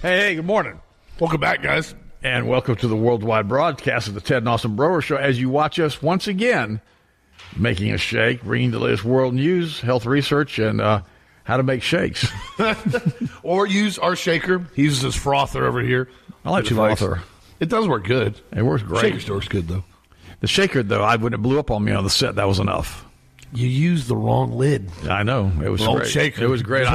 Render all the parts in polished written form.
Hey, good morning. Welcome back, guys. And welcome to the worldwide broadcast of the Ted and Austin Brower Show as you watch us once again making a shake, bringing the latest world news, health research, and how to make shakes. Or use our shaker. He uses his frother over here. I like the frother. It does work good. It works great. Shaker still works good, though. The shaker, though, when it blew up on me on the set, that was enough. You used the wrong lid. I know. It was Wrong great. shaker. It was great.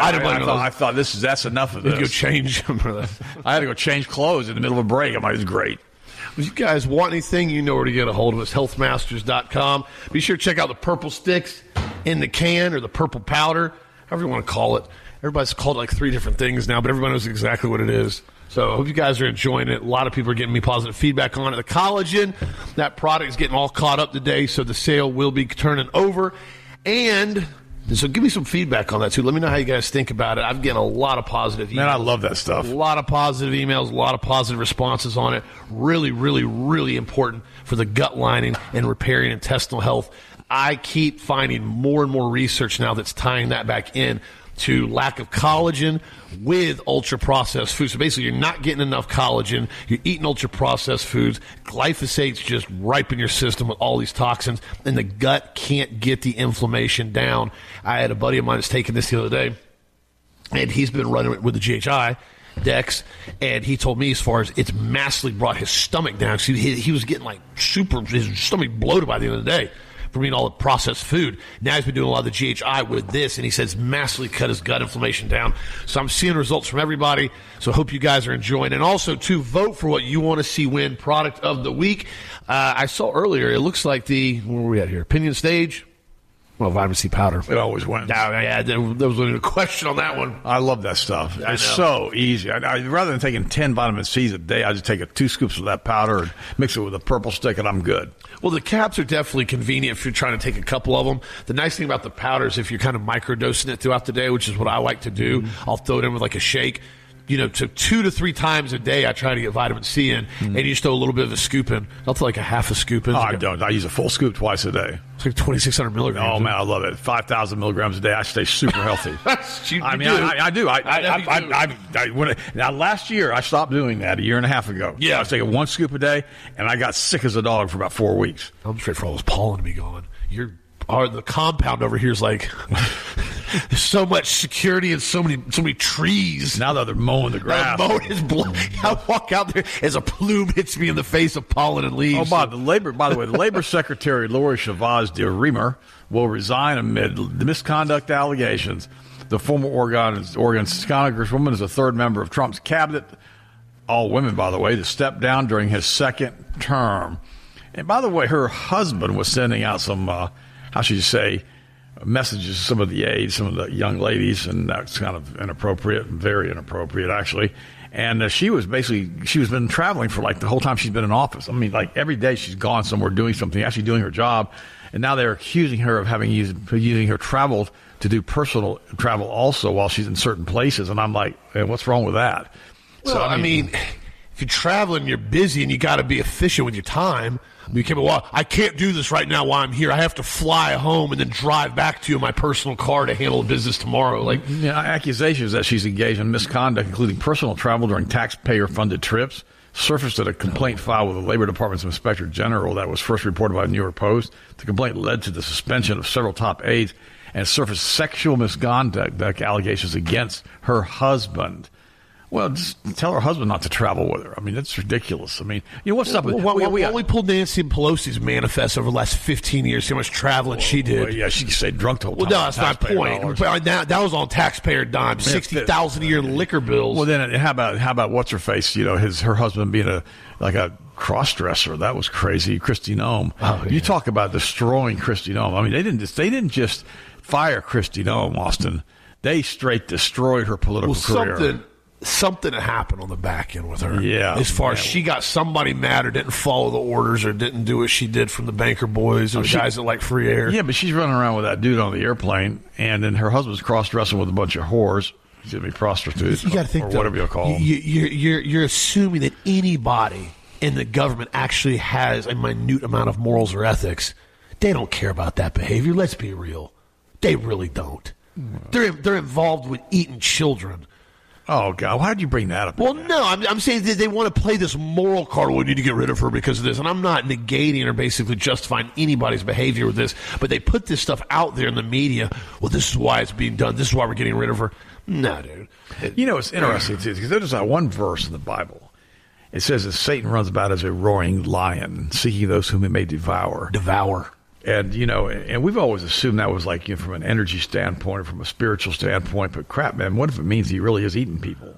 I thought that's enough of this. You go change them. I had to go change clothes in the middle of a break. It was great. If you guys want anything, you know where to get a hold of us, healthmasters.com. Be sure to check out the purple sticks in the can or the purple powder, however you want to call it. Everybody's called it like 3 different things now, but everybody knows exactly what it is. So I hope you guys are enjoying it. A lot of people are getting me positive feedback on it. The collagen, that product is getting all caught up today, so the sale will be turning over. And so give me some feedback on that, too. Let me know how you guys think about it. I'm getting a lot of positive emails. Man, I love that stuff. A lot of positive emails, a lot of positive responses on it. Really, really, really important for the gut lining and repairing intestinal health. I keep finding more and more research now that's tying that back in to lack of collagen with ultra-processed foods. So basically, you're not getting enough collagen. You're eating ultra-processed foods. Glyphosate's just ripe in your system with all these toxins, and the gut can't get the inflammation down. I had a buddy of mine that's taking this the other day, and he's been running with the GHI, Dex, and he told me as far as it's massively brought his stomach down. So he was getting like his stomach bloated by the end of the day from eating all the processed food. Now he's been doing a lot of the GHI with this, and he says massively cut his gut inflammation down. So I'm seeing results from everybody, so I hope you guys are enjoying. And also, to vote for what you want to see win Product of the Week. I saw earlier, it looks like where are we at here? Opinion Stage? Well, vitamin C powder. It always wins. Yeah, there wasn't even a question on that one. I love that stuff. It's so easy. Rather than taking 10 vitamin C's a day, I just take 2 scoops of that powder and mix it with a purple stick, and I'm good. Well, the caps are definitely convenient if you're trying to take a couple of them. The nice thing about the powder is if you're kind of microdosing it throughout the day, which is what I like to do, I'll throw it in with like a shake. To 2 to 3 times a day, I try to get vitamin C in, and you just throw a little bit of a scoop in. I'll throw like a half a scoop in. Oh, I don't. I use a full scoop twice a day. It's like 2,600 milligrams. Oh, man, I love it. 5,000 milligrams a day. I stay super healthy. I do. Now, last year, I stopped doing that a year and a half ago. Yeah. I was taking 1 scoop a day, and I got sick as a dog for about 4 weeks. I'm straight for all this pollen to be gone. The compound over here is like there's so much security and so many trees. Now they're mowing the grass. I walk out there as a plume hits me in the face of pollen and leaves. By the way, the Labor Secretary Lori Chavez de Reamer will resign amid the misconduct allegations. The former Oregon Congresswoman is the 3rd member of Trump's cabinet, all women, by the way, to step down during his 2nd term. And by the way, her husband was sending out some messages to some of the aides, some of the young ladies, and that's kind of inappropriate, very inappropriate, actually. And she was been traveling for like the whole time she's been in office. I mean, like every day she's gone somewhere doing something, actually doing her job. And now they're accusing her of using her travel to do personal travel also while she's in certain places. And I'm like, hey, what's wrong with that? Well, so, I mean, if you're traveling, you're busy, and you got to be efficient with your time. I can't do this right now while I'm here. I have to fly home and then drive back to you in my personal car to handle business tomorrow. Accusations that she's engaged in misconduct, including personal travel during taxpayer-funded trips, surfaced at a complaint filed with the Labor Department's Inspector General that was first reported by the New York Post. The complaint led to the suspension of several top aides and surfaced sexual misconduct allegations against her husband. Well, just tell her husband not to travel with her. I mean, that's ridiculous. I mean, what's up with... we pulled Nancy Pelosi's manifest over the last 15 years, see how much traveling she did. Well, yeah, she stayed drunk till... Well, no, that's my point. That was on taxpayer dime, $60,000 a year liquor bills. Well, then how about what's-her-face, her husband being a cross-dresser. That was crazy. Kristi Noem. Oh, yeah. You talk about destroying Kristi Noem. I mean, they didn't just fire Kristi Noem, Austin. They straight destroyed her political career. Something happened on the back end with her. Yeah. As far as she got somebody mad or didn't follow the orders or didn't do what she did from the banker boys or the guys that like free air. Yeah, but she's running around with that dude on the airplane, and then her husband's cross-dressing with a bunch of whores. She's going to be prostitutes. You got to think, or whatever you'll call them. You're assuming that anybody in the government actually has a minute amount of morals or ethics. They don't care about that behavior. Let's be real. They really don't. They're involved with eating children. Oh, God. Why'd you bring that up? Well, no, I'm saying that they want to play this moral card. We need to get rid of her because of this. And I'm not negating or basically justifying anybody's behavior with this. But they put this stuff out there in the media. Well, this is why it's being done. This is why we're getting rid of her. No, dude. It's interesting, too, because there's that one verse in the Bible. It says that Satan runs about as a roaring lion, seeking those whom he may devour. And, and we've always assumed that was like, from an energy standpoint or from a spiritual standpoint. But crap, man, what if it means he really is eating people?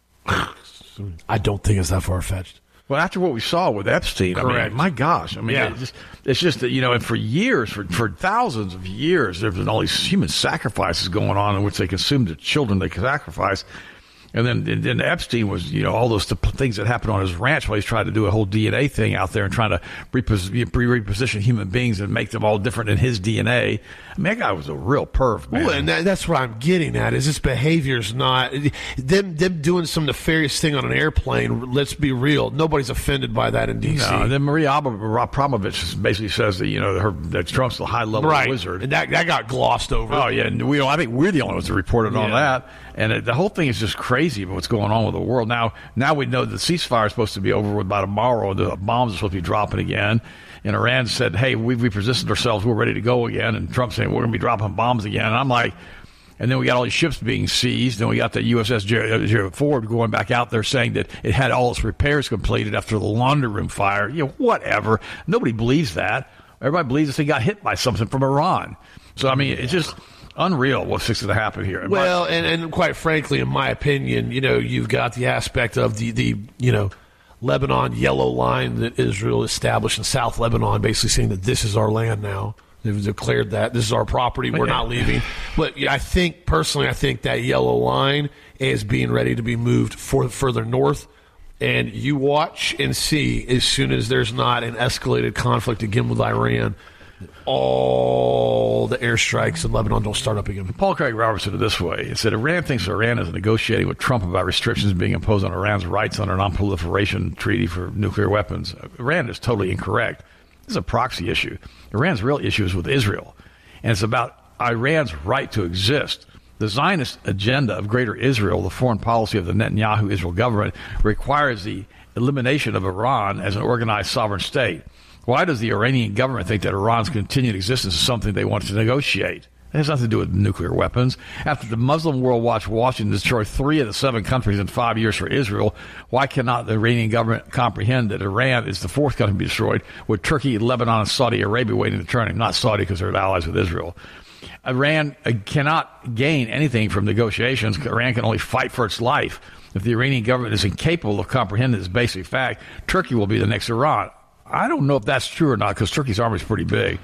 I don't think it's that far-fetched. Well, after what we saw with Epstein, Correct. I mean, my gosh. I mean, it's just that, and for years, for thousands of years, there's been all these human sacrifices going on in which they consumed the children they could sacrifice. And then Epstein was, all those things that happened on his ranch while he's trying to do a whole DNA thing out there and trying to reposition human beings and make them all different in his DNA. I mean, that guy was a real perv, man. Well, and that's what I'm getting at, is this behavior's not them doing some nefarious thing on an airplane. Let's be real. Nobody's offended by that in D.C. No, then Maria Abramovich basically says that, that Trump's the high-level wizard. And that got glossed over. Oh, yeah. And I think we're the only ones that reported on that. And the whole thing is just crazy about what's going on with the world. Now we know the ceasefire is supposed to be over with by tomorrow. The bombs are supposed to be dropping again. And Iran said, hey, we've positioned ourselves. We're ready to go again. And Trump saying, we're going to be dropping bombs again. And I'm like, and then we got all these ships being seized. And we got the USS Gerald Ford going back out there saying that it had all its repairs completed after the laundry room fire. Whatever. Nobody believes that. Everybody believes that they got hit by something from Iran. So, I mean, it's just unreal what's fixing to happen here. Well, and quite frankly, in my opinion, you've got the aspect of the Lebanon yellow line that Israel established in South Lebanon, basically saying that this is our land now. They've declared that this is our property. We're not leaving. But I think that yellow line is being ready to be moved further north. And you watch and see, as soon as there's not an escalated conflict again with Iran, all the airstrikes in Lebanon don't start up again. Paul Craig Robertson it this way. He said, Iran thinks Iran is negotiating with Trump about restrictions being imposed on Iran's rights under a non-proliferation treaty for nuclear weapons. Iran is totally incorrect. This is a proxy issue. Iran's real issue is with Israel, and it's about Iran's right to exist. The Zionist agenda of Greater Israel, the foreign policy of the Netanyahu Israel government, requires the elimination of Iran as an organized sovereign state. Why does the Iranian government think that Iran's continued existence is something they want to negotiate? It has nothing to do with nuclear weapons. After the Muslim World Watch Washington destroyed 3 of the 7 countries in 5 years for Israel, why cannot the Iranian government comprehend that Iran is the 4th country to be destroyed, with Turkey, Lebanon, and Saudi Arabia waiting to turn him? Not Saudi, because they're allies with Israel. Iran cannot gain anything from negotiations. Iran can only fight for its life. If the Iranian government is incapable of comprehending this basic fact, Turkey will be the next Iran. I don't know if that's true or not, because Turkey's army is pretty big.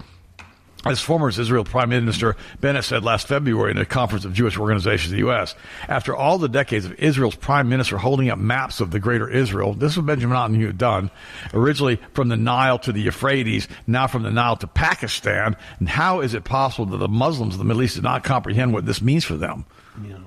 As former Israel Prime Minister Bennett said last February in a conference of Jewish organizations in the U.S., after all the decades of Israel's prime minister holding up maps of the greater Israel, this was Benjamin Netanyahu done, originally from the Nile to the Euphrates, now from the Nile to Pakistan, and how is it possible that the Muslims of the Middle East did not comprehend what this means for them? Yeah.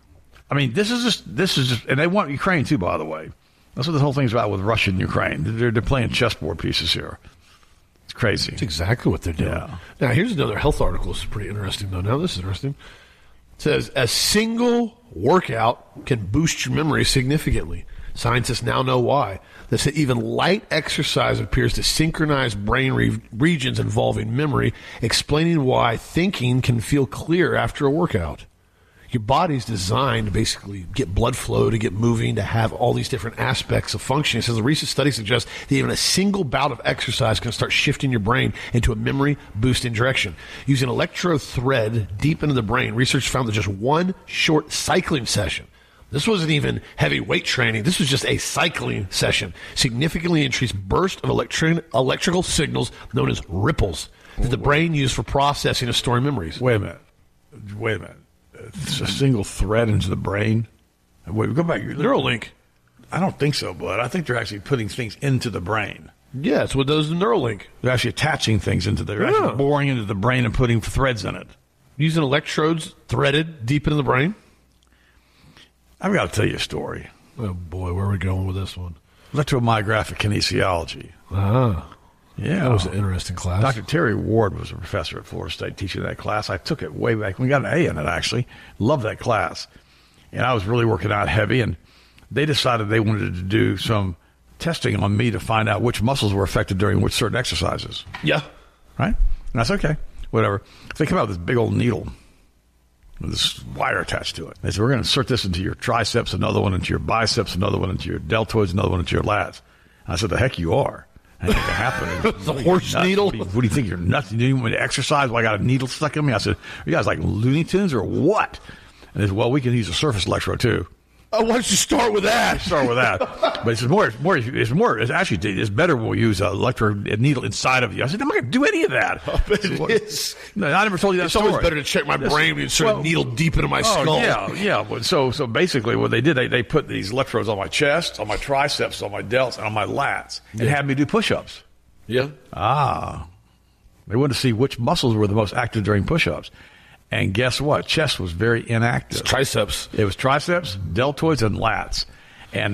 I mean, this is just, and they want Ukraine too, by the way. That's what this whole thing's about with Russia and Ukraine. They're playing chessboard pieces here. It's crazy. That's exactly what they're doing. Yeah. Now, here's another health article. This is pretty interesting, though. Now, this is interesting. It says, a single workout can boost your memory significantly. Scientists now know why. They say even light exercise appears to synchronize brain regions involving memory, explaining why thinking can feel clear after a workout. Your body's designed to basically get blood flow, to get moving, to have all these different aspects of functioning. It says a recent study suggests that even a single bout of exercise can start shifting your brain into a memory-boosting direction. Using electrode thread deep into the brain, research found that just one short cycling session, this wasn't even heavy weight training, this was just a cycling session, significantly increased burst of electrical signals known as ripples that the brain used for processing and storing memories. Wait a minute. It's a single thread into the brain. Wait, go back. Neuralink. I don't think so, bud. I think they're actually putting things into the brain. Yeah, it's what does the Neuralink. They're actually attaching things into they're actually boring into the brain and putting threads in it. Using electrodes threaded deep into the brain? I've got to tell you a story. Oh, boy, where are we going with this one? Electromyographic kinesiology. Yeah. That was an interesting class. Dr. Terry Ward was a professor at Florida State teaching that class. I took it way back. We got an A in it, actually. Loved that class. and I was really working out heavy, and they decided they wanted to do some testing on me to find out which muscles were affected during which certain exercises. Yeah. Right? And that's okay. Whatever. So they come out with this big old needle with this wire attached to it. They said, we're going to insert this into your triceps, another one into your biceps, another one into your deltoids, another one into your lats. And I said, the heck you are. I think it happened. The horse needle? What do you think? You're nuts? You didn't want me to exercise while I got a needle stuck in me? I said, are you guys like Looney Tunes or what? And they said, well, we can use a surface electrode too. Oh, why don't you start with that? Start with that. But it's better when we use an electrode needle inside of you. I said, I'm not going to do any of that. It is. No, I never told you that story. It's always better to check my brain and insert a needle deep into my skull. Yeah. So basically what they did, they put these electrodes on my chest, on my triceps, on my delts, and on my lats, and had me do push-ups. Yeah. They wanted to see which muscles were the most active during push-ups. And guess what? Chest was very inactive. It's triceps. It was triceps, deltoids, and lats. And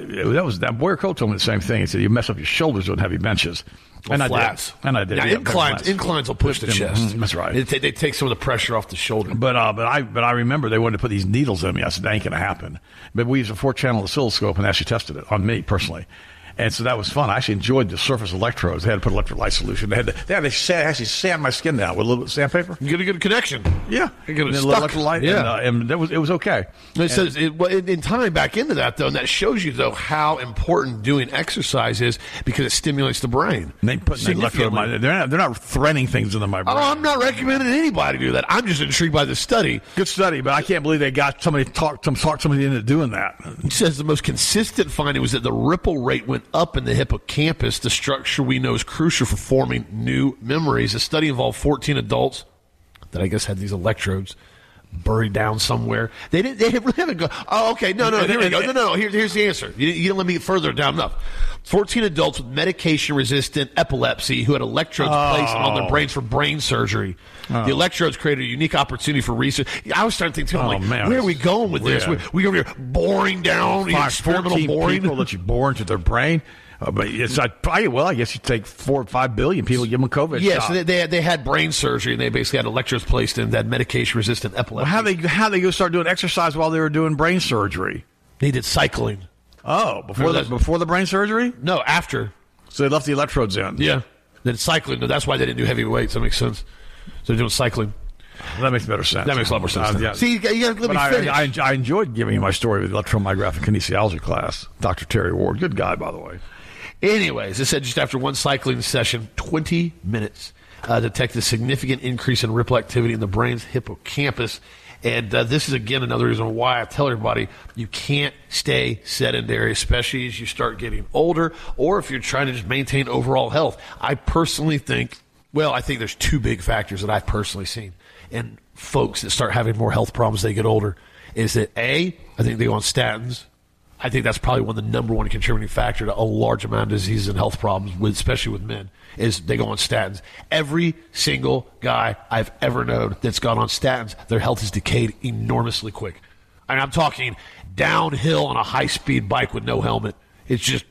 that Boyer Coe told me the same thing. He said, you mess up your shoulders doing heavy benches. And flats. I did. Now, inclines will push the chest. That's right. They take some of the pressure off the shoulder. But I remember they wanted to put these needles in me. I said, that ain't going to happen. But we used a 4-channel oscilloscope and actually tested it on me personally. And so that was fun. I actually enjoyed the surface electrodes. They had to put electrolyte solution. They actually sand my skin down with a little bit of sandpaper. You get a good connection. Yeah. You get a little electrolyte. Yeah. And it was okay. It says, in tying back into that, though, and that shows you, though, how important doing exercise is because it stimulates the brain. And they put the electrode in my, they're not threading things into my brain. Oh, I'm not recommending anybody do that. I'm just intrigued by the study. Good study, but I can't believe they got somebody talked somebody into doing that. It says the most consistent finding was that the ripple rate went up in the hippocampus, the structure we know is crucial for forming new memories. A study involved 14 adults that I guess had these electrodes buried down somewhere. They really haven't gone, oh, okay, no, here we go. No, here's the answer. You didn't let me get further down enough. 14 adults with medication-resistant epilepsy who had electrodes placed on their brains for brain surgery. The electrodes created a unique opportunity for research. I was starting to think, too, where are we going with this? We over here boring down, experimental boring. People that you bore into their brain. But it's I guess you take 4 or 5 billion people, give them a COVID shot. Yes, they had brain surgery, and they basically had electrodes placed in that medication-resistant epilepsy. Well, how they go start doing exercise while they were doing brain surgery? They did cycling. Oh, before the brain surgery? No, after. So they left the electrodes in. Yeah, then cycling. No, that's why they didn't do heavy weights. That makes sense. So they're doing cycling. Well, that makes better sense. That makes a lot more sense. Yeah. See, you got to let me finish. I enjoyed giving you my story with the electromyographic kinesiology class. Dr. Terry Ward, good guy, by the way. Anyways, it said just after one cycling session, 20 minutes, detected a significant increase in ripple activity in the brain's hippocampus. And this is, again, another reason why I tell everybody you can't stay sedentary, especially as you start getting older or if you're trying to just maintain overall health. I personally think, I think there's 2 big factors that I've personally seen in folks that start having more health problems as they get older. Is that, A, I think they go on statins. I think that's probably one of the number one contributing factor to a large amount of diseases and health problems, especially with men, is they go on statins. Every single guy I've ever known that's gone on statins, their health has decayed enormously quick. And I'm talking downhill on a high-speed bike with no helmet. It's just,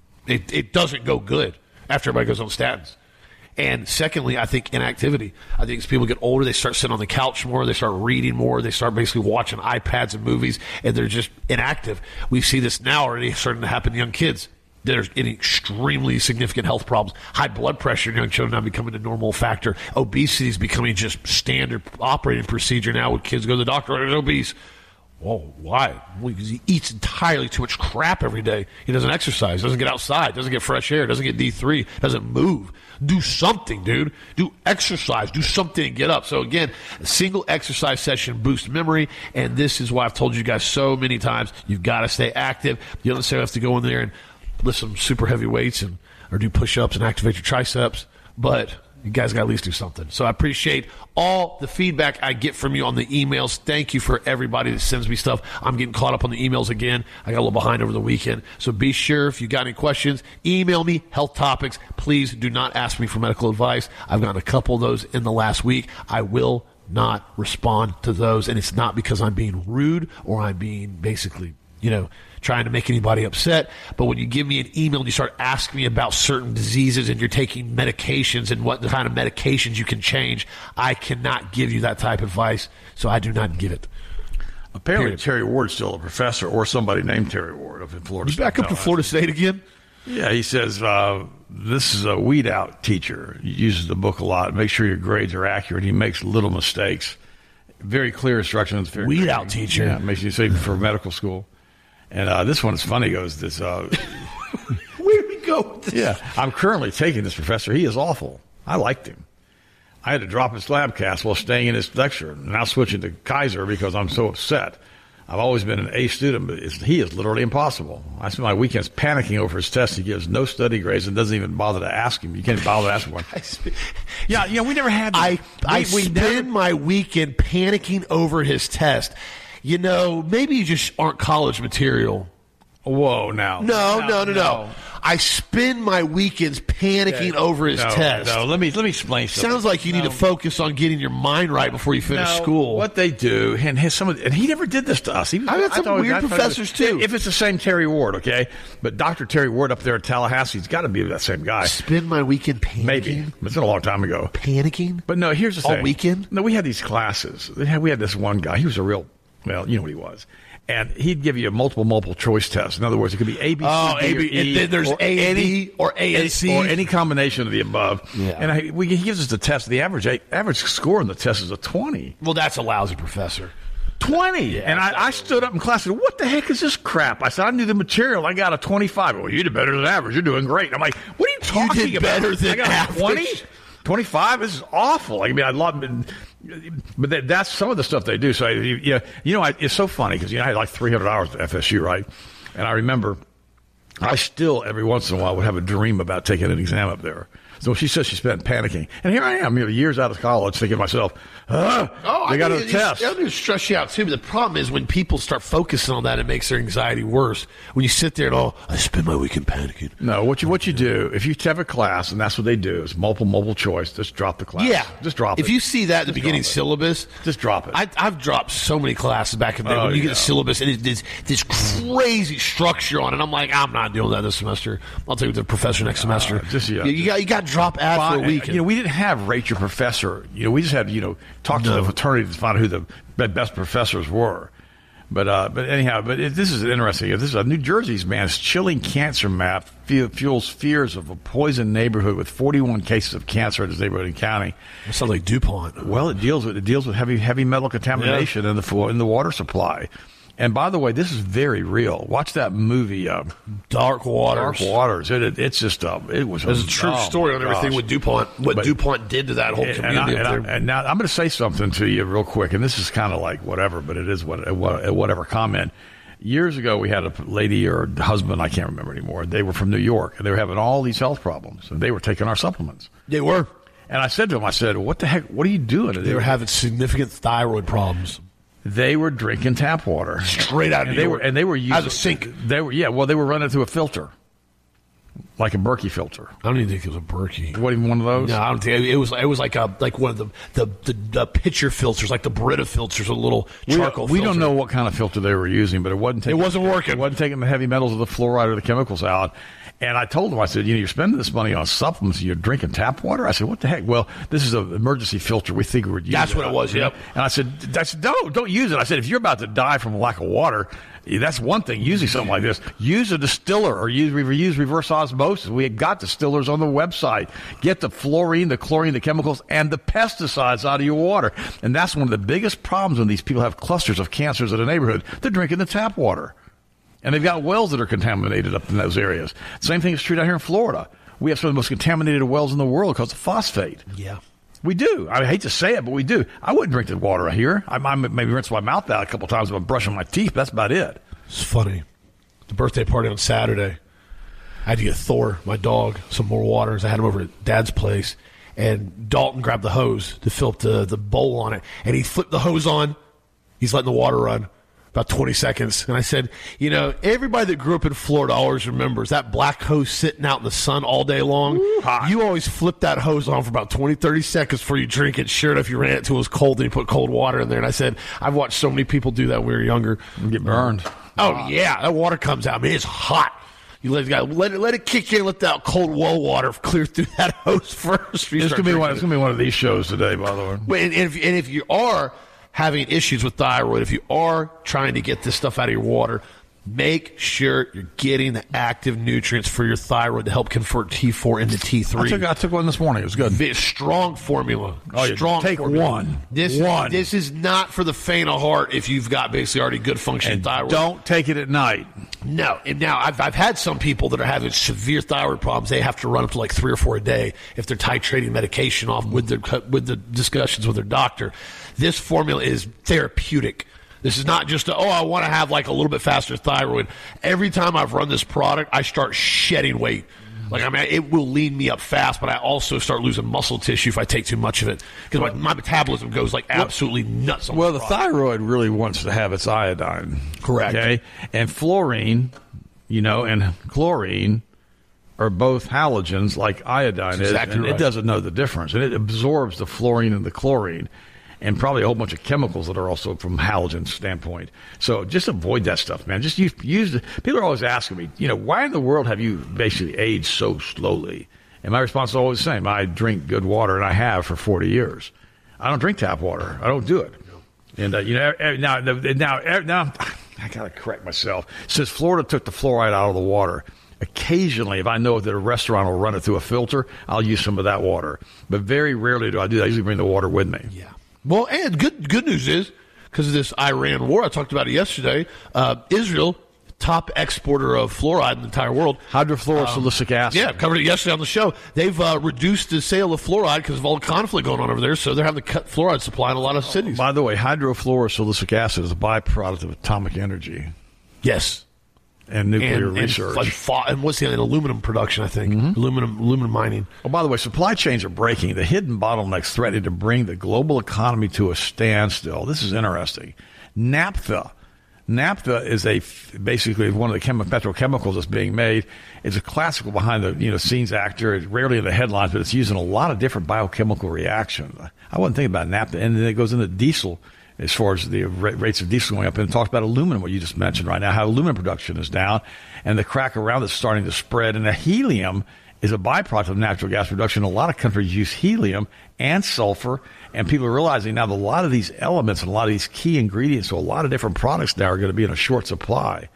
it doesn't go good after everybody goes on statins. And secondly, I think inactivity. I think as people get older, they start sitting on the couch more, they start reading more, they start basically watching iPads and movies, and they're just inactive. We see this now already starting to happen to young kids. There's extremely significant health problems. High blood pressure in young children now becoming a normal factor. Obesity is becoming just standard operating procedure now when kids go to the doctor, they're obese. Whoa, why? Well, because he eats entirely too much crap every day. He doesn't exercise, doesn't get outside, doesn't get fresh air, doesn't get D3, doesn't move. Do something, dude. Do exercise. Do something and get up. So again, a single exercise session boosts memory, and this is why I've told you guys so many times, you've got to stay active. You don't necessarily have to go in there and lift some super heavy weights or do push-ups and activate your triceps, but you guys got to at least do something. So I appreciate all the feedback I get from you on the emails. Thank you for everybody that sends me stuff. I'm getting caught up on the emails again. I got a little behind over the weekend. So be sure, if you got any questions, email me, health topics. Please do not ask me for medical advice. I've gotten a couple of those in the last week. I will not respond to those, and it's not because I'm being rude or I'm being basically, trying to make anybody upset. But when you give me an email and you start asking me about certain diseases and you're taking medications and what kind of medications you can change, I cannot give you that type of advice, so I do not give it. Apparently, Terry Ward's still a professor, or somebody named Terry Ward up in Florida State. Back up to Florida State again? Yeah, he says this is a weed out teacher. He uses the book a lot. Make sure your grades are accurate. He makes little mistakes. Very clear instructions. Weed out teacher. Yeah, makes you say for medical school. And this one is funny. He goes, this. Where do we go with this? Yeah, I'm currently taking this professor. He is awful. I liked him. I had to drop his Labcast while staying in his lecture. Now switching to Kaiser because I'm so upset. I've always been an A student, but he is literally impossible. I spend my weekends panicking over his test. He gives no study grades and doesn't even bother to ask him. You can't bother to ask him one. Yeah, we never had that. I spend my weekend panicking over his test. Maybe you just aren't college material. Whoa, now. No. I spend my weekends panicking over his test. No, let me explain something. Sounds like you need to focus on getting your mind right before you finish school. What they do, and he never did this to us. I've had some weird professors too. If it's the same Terry Ward, okay, but Dr. Terry Ward up there at Tallahassee's got to be that same guy. Spend my weekend panicking. Maybe it's been a long time ago. Panicking, but no. Here's the thing. All weekend. No, we had these classes. We had this one guy. He was a real. Well, you know what he was. And he'd give you a multiple choice test. In other words, it could be A, B, C, D, or E. And then there's A and D, or A and C. Or any combination of the above. Yeah. And he gives us the test. The average score on the test is a 20. Well, that's a lousy professor. 20. Yeah, and I stood up in class and said, what the heck is this crap? I said, I knew the material. I got a 25. Well, you did better than average. You're doing great. I'm like, what are you talking you did about? Better than I got average. 20? 25? This is awful. I mean, I love it. But that's some of the stuff they do. So, it's so funny because, I had like 300 hours at FSU, right? And I remember I still, every once in a while, would have a dream about taking an exam up there. So she says she spent panicking. And here I am, years out of college, thinking to myself, they got a test. That'll stress you out, too. But the problem is when people start focusing on that, it makes their anxiety worse. When you sit there and, I spend my weekend panicking. No, what you do, if you have a class, and that's what they do, is multiple choice, just drop the class. Yeah. Just drop it. If you see that in the beginning syllabus, just drop it. I've dropped so many classes back in the day when you get the syllabus and it's this crazy structure on it. I'm like, I'm not doing that this semester. I'll take it to the professor next semester. You got to drop ads for a weekend. We didn't have rate your professor. We just had, talk to the fraternity to find out who the best professors were. But anyhow, this is interesting. This is a New Jersey's man's chilling cancer map fuels fears of a poisoned neighborhood with 41 cases of cancer in his neighborhood and county. That sounds like DuPont. Well, it deals with heavy metal contamination in the water supply. And by the way, this is very real. Watch that movie, Dark Waters. Dark Waters. It's just it was. There's a true story on everything with DuPont. DuPont did to that whole community. And now I'm going to say something to you real quick, and this is kind of like whatever, but it is whatever comment. Years ago, we had a lady or a husband, I can't remember anymore. They were from New York, and they were having all these health problems, and they were taking our supplements. They were. And I said to them, what the heck? What are you doing? They were having significant thyroid problems. They were drinking tap water straight out of New York. They were using out of the sink. They were running through a filter, like a Berkey filter. I don't even think it was a Berkey. What, even one of those? No, I don't think it was. It was like one of the pitcher filters, like the Brita filters, a little charcoal. We filter. don't know what kind of filter they were using, but it wasn't working. It wasn't taking the heavy metals or the fluoride or the chemicals out. And I told him, I said, you're spending this money on supplements and you're drinking tap water? I said, what the heck? Well, this is an emergency filter. We think we would use That's what it was, yep. And I said, don't use it. I said, if you're about to die from a lack of water, that's one thing, using something like this. Use a distiller or use reverse osmosis. We have got distillers on the website. Get the fluorine, the chlorine, the chemicals, and the pesticides out of your water. And that's one of the biggest problems when these people have clusters of cancers in a neighborhood. They're drinking the tap water. And they've got wells that are contaminated up in those areas. Same thing is true down here in Florida. We have some of the most contaminated wells in the world because of phosphate. Yeah. We do. I hate to say it, but we do. I wouldn't drink the water here. I maybe rinse my mouth out a couple times when I'm brushing my teeth. That's about it. It's funny. The birthday party on Saturday, I had to get Thor, my dog, some more water. I had him over at Dad's place. And Dalton grabbed the hose to fill up the bowl on it. And he flipped the hose on. He's letting the water run. About 20 seconds. And I said, everybody that grew up in Florida always remembers that black hose sitting out in the sun all day long. You always flip that hose on for about 20, 30 seconds before you drink it. Sure enough, you ran it till it was cold and you put cold water in there. And I said, I've watched so many people do that when we were younger. And get burned. Oh, yeah. That water comes out. I mean, it's hot. You let it kick in, let that cold well water clear through that hose first. It's going to be one of these shows today, by the way. And if you are having issues with thyroid, if you are trying to get this stuff out of your water, make sure you're getting the active nutrients for your thyroid to help convert T4 into T3. I took one this morning. It was good. Strong formula. Strong take formula. One. This is not for the faint of heart if you've got basically already good functioning thyroid. Don't take it at night. No. And now I've had some people that are having severe thyroid problems. They have to run up to like 3 or 4 a day if they're titrating medication off with the discussions with their doctor. This formula is therapeutic. This is not just, I want to have like a little bit faster thyroid. Every time I've run this product, I start shedding weight. Like, I mean, it will lean me up fast, but I also start losing muscle tissue if I take too much of it. Because my metabolism goes like absolutely nuts on the thyroid really wants to have its iodine. Correct. Okay? And fluorine, and chlorine are both halogens like iodine is. Exactly And right. it doesn't know the difference. And it absorbs the fluorine and the chlorine. And probably a whole bunch of chemicals that are also from halogen standpoint. So just avoid that stuff, man. Just use the. People are always asking me, why in the world have you basically aged so slowly? And my response is always the same. I drink good water, and I have for 40 years. I don't drink tap water. I don't do it. And now I gotta correct myself. Since Florida took the fluoride out of the water, occasionally, if I know that a restaurant will run it through a filter, I'll use some of that water. But very rarely do I do that. I usually bring the water with me. Yeah. Well, and good news is, because of this Iran war, I talked about it yesterday, Israel, top exporter of fluoride in the entire world. Hydrofluorosilicic acid. Yeah, covered it yesterday on the show. They've reduced the sale of fluoride because of all the conflict going on over there, so they're having to cut fluoride supply in a lot of cities. By the way, hydrofluorosilicic acid is a byproduct of atomic energy. Yes. And nuclear research. And what's the aluminum production, I think. Mm-hmm. Aluminum mining. Oh, by the way, supply chains are breaking. The hidden bottlenecks threatening to bring the global economy to a standstill. This is interesting. Naphtha is basically one of the petrochemicals that's being made. It's a classical behind the scenes actor. It's rarely in the headlines, but it's used in a lot of different biochemical reactions. I wasn't thinking about naphtha. And then it goes into diesel. As far as the rates of diesel going up, and it talks about aluminum, what you just mentioned right now, how aluminum production is down, and the crack around it's starting to spread. And the helium is a byproduct of natural gas production. A lot of countries use helium and sulfur, and people are realizing now that a lot of these elements and a lot of these key ingredients, so a lot of different products now are going to be in a short supply.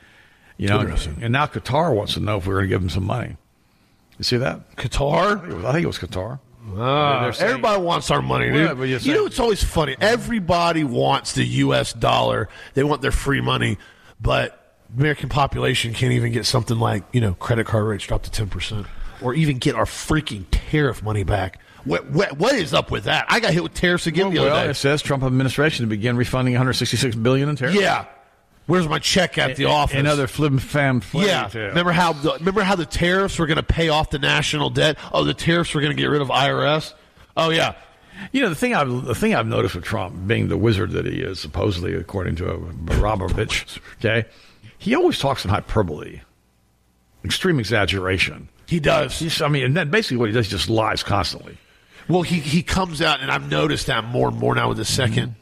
And now Qatar wants to know if we're going to give them some money. You see that? Qatar? I think it was Qatar. Everybody wants our money, dude. It's always funny. Everybody wants the U.S. dollar. They want their free money, but the American population can't even get something like, credit card rates dropped to 10%, or even get our freaking tariff money back. What is up with that? I got hit with tariffs again the other day. It says Trump administration to begin refunding $166 billion in tariffs. Yeah. Where's my check at the office? Another flim-flam. Yeah. Remember how the tariffs were going to pay off the national debt? Oh, the tariffs were going to get rid of IRS? Oh, yeah. The thing I've noticed with Trump, being the wizard that he is, supposedly, according to Abramovich, okay, he always talks in hyperbole, extreme exaggeration. He does. And then basically what he does, he just lies constantly. Well, he comes out, and I've noticed that more and more now with the second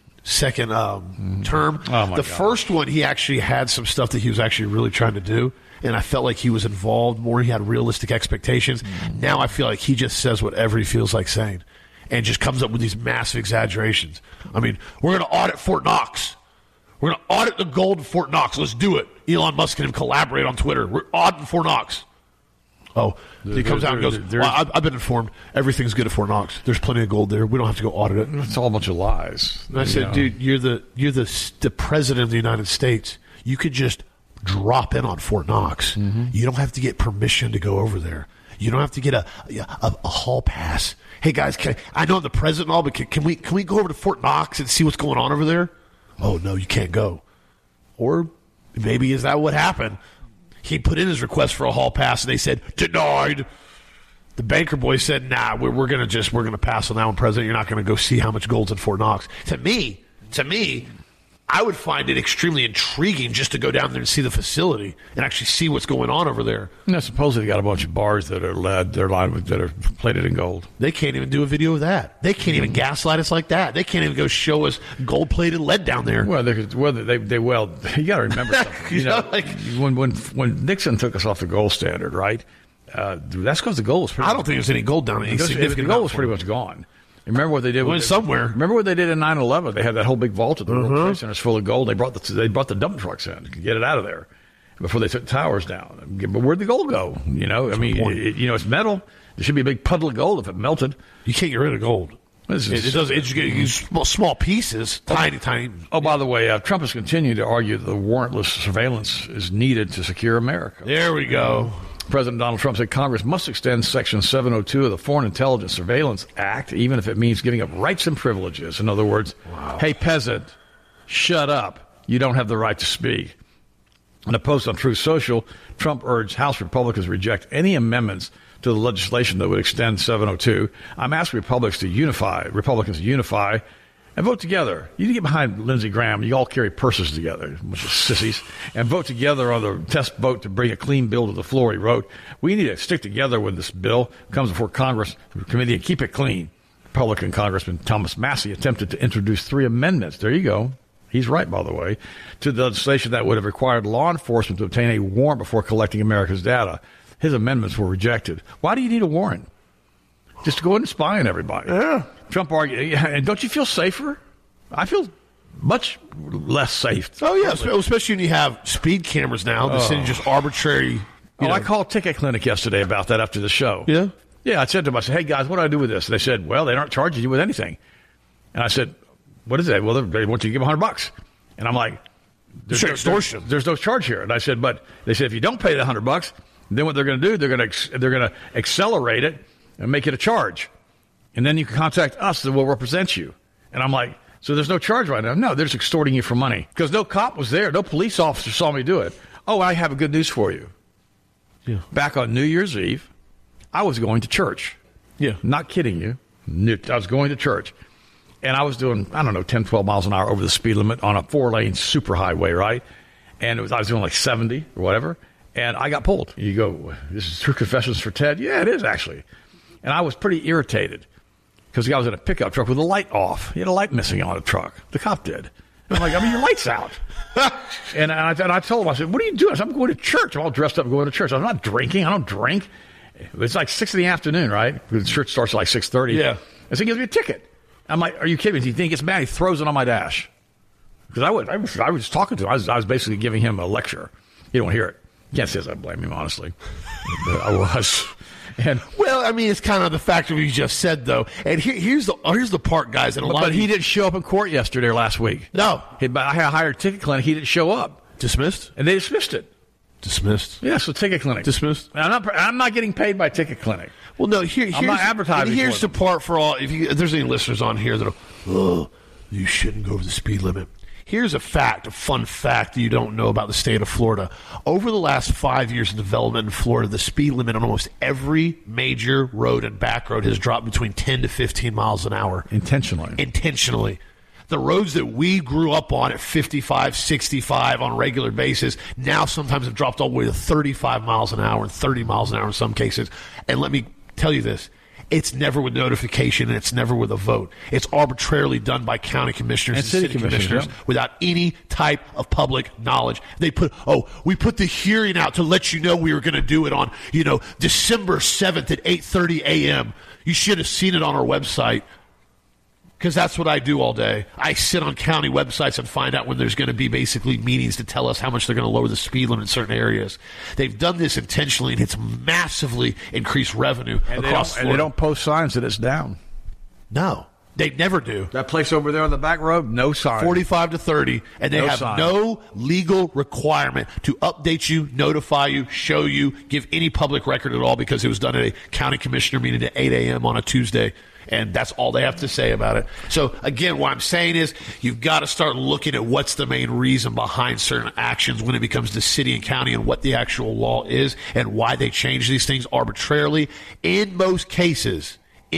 term. Oh the first one, he actually had some stuff that he was actually really trying to do, and I felt like he was involved more. He had realistic expectations. Now I feel like he just says whatever he feels like saying and just comes up with these massive exaggerations. I mean, we're going to audit Fort Knox. We're going to audit the gold in Fort Knox. Let's do it. Elon Musk and him collaborate on Twitter. We're auditing Fort Knox. Oh, he comes out and goes, I've been informed. Everything's good at Fort Knox. There's plenty of gold there. We don't have to go audit it. It's all a bunch of lies. And I said, dude, you're the president of the United States. You could just drop in on Fort Knox. Mm-hmm. You don't have to get permission to go over there. You don't have to get a hall pass. Hey, guys, I know I'm the president and all, but can we go over to Fort Knox and see what's going on over there? Oh, no, you can't go. Or maybe is that what happened? He put in his request for a hall pass, and they said, denied. The banker boy said, nah, we're going to pass on that one, President. You're not going to go see how much gold's in Fort Knox. To me, I would find it extremely intriguing just to go down there and see the facility and actually see what's going on over there. Supposedly they got a bunch of bars that are lead, they're lined with, that are plated in gold. They can't even do a video of that. They can't even gaslight us like that. They can't even go show us gold-plated lead down there. Well, you got to remember something. When Nixon took us off the gold standard, right? That's because the gold was pretty. I don't think there's any gold down there. The gold was pretty much gone. Remember what they did? Went somewhere. Remember what they did in 9/11? They had that whole big vault at the World Trade Center full of gold. They brought the dump trucks in to get it out of there before they took the towers down. But where'd the gold go? I mean, it's metal. There should be a big puddle of gold if it melted. You can't get rid of gold. It does. It's small pieces, tiny. Oh, by the way, Trump has continued to argue that the warrantless surveillance is needed to secure America. There we go. President Donald Trump said Congress must extend Section 702 of the Foreign Intelligence Surveillance Act, even if it means giving up rights and privileges. In other words, hey, peasant, shut up. You don't have the right to speak. In a post on Truth Social, Trump urged House Republicans to reject any amendments to the legislation that would extend 702. I'm asking Republicans to unify and vote together. You need to get behind Lindsey Graham. You all carry purses together, bunch of sissies, and vote together on the test vote to bring a clean bill to the floor, he wrote. We need to stick together when this bill comes before Congress committee and keep it clean. Republican Congressman Thomas Massie attempted to introduce 3 amendments. There you go. He's right, by the way, to the legislation that would have required law enforcement to obtain a warrant before collecting America's data. His amendments were rejected. Why do you need a warrant? Just to go in and spy on everybody. Yeah. Trump argued, and don't you feel safer? I feel much less safe. Oh, yeah, especially when you have speed cameras now that send just arbitrary. I called Ticket Clinic yesterday about that after the show. Yeah? Yeah, I said to them, I said, hey, guys, what do I do with this? And they said, well, they aren't charging you with anything. And I said, what is that? Well, they want you to give $100. And I'm like, there's extortion. There's no charge here. And I said, but they said, if you don't pay the $100, then what they're going to do, they're going to accelerate it and make it a charge. And then you can contact us that will represent you. And I'm like, so there's no charge right now? No, they're just extorting you for money. Because no cop was there. No police officer saw me do it. Oh, I have a good news for you. Yeah. Back on New Year's Eve, I was going to church. Yeah. Not kidding you. I was going to church. And I was doing, 10, 12 miles an hour over the speed limit on a 4-lane superhighway, right? And I was doing like 70 or whatever. And I got pulled. You go, this is True Confessions for Ted? Yeah, it is actually. And I was pretty irritated because the guy was in a pickup truck with the light off. He had a light missing on the truck. The cop did. And I'm like, your light's out. and I told him, I said, what are you doing? I said, I'm going to church. I'm all dressed up and going to church. I'm not drinking. I don't drink. It's like 6 in the afternoon, right? The church starts at like 6:30. Yeah. And so he gives me a ticket. I'm like, are you kidding me? Do you think it's mad? He throws it on my dash. Because I was talking to him. I was basically giving him a lecture. You don't hear it. Can't say I blame him, honestly. But I was. It's kind of the factor you just said, though. And here's the part, guys. And but he didn't show up in court yesterday or last week. No. I hired Ticket Clinic. He didn't show up. Dismissed? And they dismissed it. Dismissed? Yeah, so Ticket Clinic. Dismissed? I'm not getting paid by Ticket Clinic. Well, no, here's I'm not advertising. Here's the part for all. If there's any listeners on here that are, you shouldn't go over the speed limit. Here's a fun fact that you don't know about the state of Florida. Over the last 5 years of development in Florida, the speed limit on almost every major road and back road has dropped between 10 to 15 miles an hour. Intentionally. The roads that we grew up on at 55, 65 on a regular basis now sometimes have dropped all the way to 35 miles an hour and 30 miles an hour in some cases. And let me tell you this. It's never with notification, and it's never with a vote. It's arbitrarily done by county commissioners and city commissioners without any type of public knowledge. We put the hearing out to let you know we were going to do it on, December 7th at 8:30 a.m. You should have seen it on our website. Because that's what I do all day. I sit on county websites and find out when there's going to be basically meetings to tell us how much they're going to lower the speed limit in certain areas. They've done this intentionally, and it's massively increased revenue across Florida. And they don't post signs that it's down. No, they never do. That place over there on the back road, no sign. 45 to 30, and they have no legal requirement to update you, notify you, show you, give any public record at all because it was done at a county commissioner meeting at 8 a.m. on a Tuesday. And that's all they have to say about it. So, again, what I'm saying is you've got to start looking at what's the main reason behind certain actions when it becomes the city and county and what the actual law is and why they change these things arbitrarily. In most cases,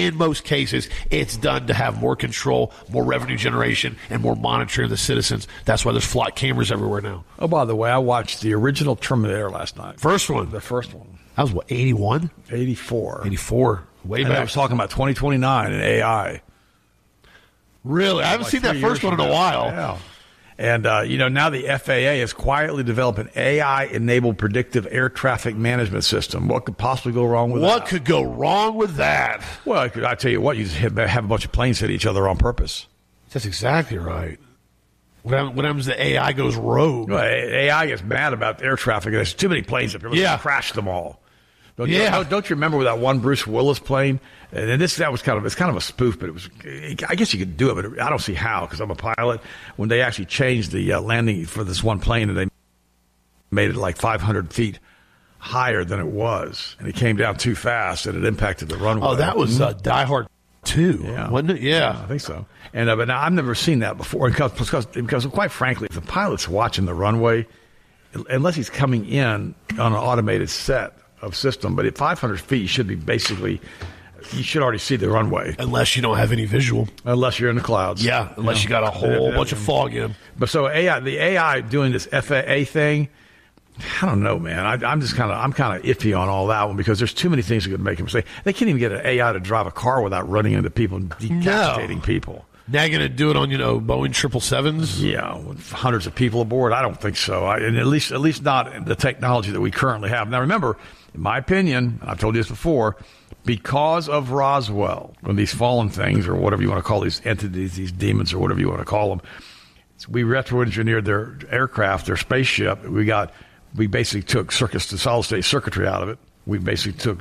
it's done to have more control, more revenue generation, and more monitoring of the citizens. That's why there's flock cameras everywhere now. Oh, by the way, I watched the original Terminator last night. First one? The first one. That was what, 81? 84. 84. Way back. I was talking about 2029 and AI. Really? I haven't seen that first one in a while. Yeah. And, now the FAA has quietly developed an AI-enabled predictive air traffic management system. What could possibly go wrong with that? What could go wrong with that? Well, I tell you what, you just have a bunch of planes hit each other on purpose. That's exactly right. What happens to AI goes rogue? Well, AI gets mad about air traffic. There's too many planes up here. Let's crash them all. Don't you remember with that one Bruce Willis plane? And it's kind of a spoof, but I guess you could do it, but I don't see how, because I'm a pilot. When they actually changed the landing for this one plane, and they made it like 500 feet higher than it was, and it came down too fast, and it impacted the runway. Oh, that was Die Hard 2, wasn't it? Yeah, I think so. And but now I've never seen that before, because quite frankly, if the pilot's watching the runway, unless he's coming in on an automated set of system, but at 500 feet, you should already see the runway. Unless you don't have any visual. Unless you're in the clouds. Yeah, unless you got a whole bunch of fog in. But so the AI doing this FAA thing, I don't know, man. I'm kind of iffy on all that one, because there's too many things that could make a mistake. They can't even get an AI to drive a car without running into people and decapitating people. Now you're going to do it on, Boeing 777s? Yeah, with hundreds of people aboard. I don't think so. And at least not the technology that we currently have. Now remember, in my opinion, I've told you this before, because of Roswell, when these fallen things, or whatever you want to call these entities, these demons, or whatever you want to call them, we retro-engineered their aircraft, their spaceship. We basically took solid-state circuitry out of it. We basically took,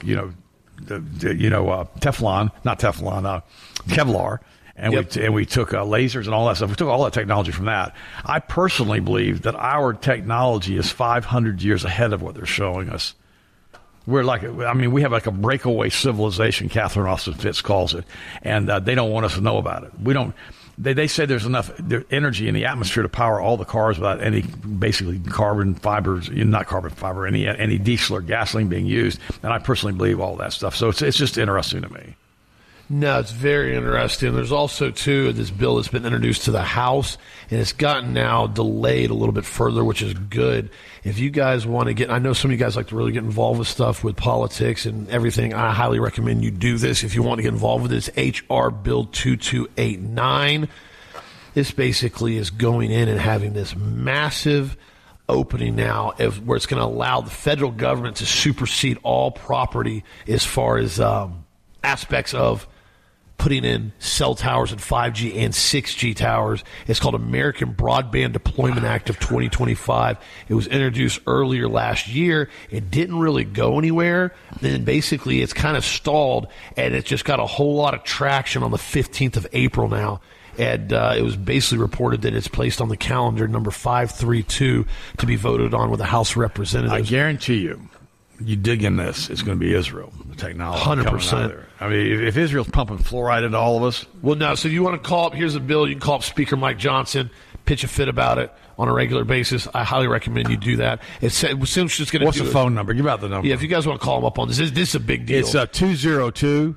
Kevlar. And we took lasers and all that stuff. We took all that technology from that. I personally believe that our technology is 500 years ahead of what they're showing us. We have like a breakaway civilization, Catherine Austin Fitts calls it, and they don't want us to know about it. We don't. They say there's enough energy in the atmosphere to power all the cars without any basically carbon fibers, not carbon fiber, any diesel or gasoline being used. And I personally believe all that stuff. So it's just interesting to me. No, it's very interesting. There's also, too, this bill that's been introduced to the House, and it's gotten now delayed a little bit further, which is good. If you guys want to I know some of you guys like to really get involved with stuff, with politics and everything. I highly recommend you do this if you want to get involved with this. H.R. Bill 2289. This basically is going in and having this massive opening now where it's going to allow the federal government to supersede all property as far as aspects of putting in cell towers and 5G and 6G towers. It's called American Broadband Deployment Act of 2025. It was introduced earlier last year. It didn't really go anywhere. Then basically it's kind of stalled, and it just got a whole lot of traction on the 15th of April now. And it was basically reported that it's placed on the calendar, number 532, to be voted on with the House of Representatives. I guarantee you dig in this, it's going to be Israel, the technology. 100%. I mean, if Israel's pumping fluoride into all of us. Well, no, so you want to call up, here's a bill, you can call up Speaker Mike Johnson, pitch a fit about it on a regular basis. I highly recommend you do that. It's just going to What's the phone number? Give out the number. Yeah, if you guys want to call him up on this is a big deal. It's 202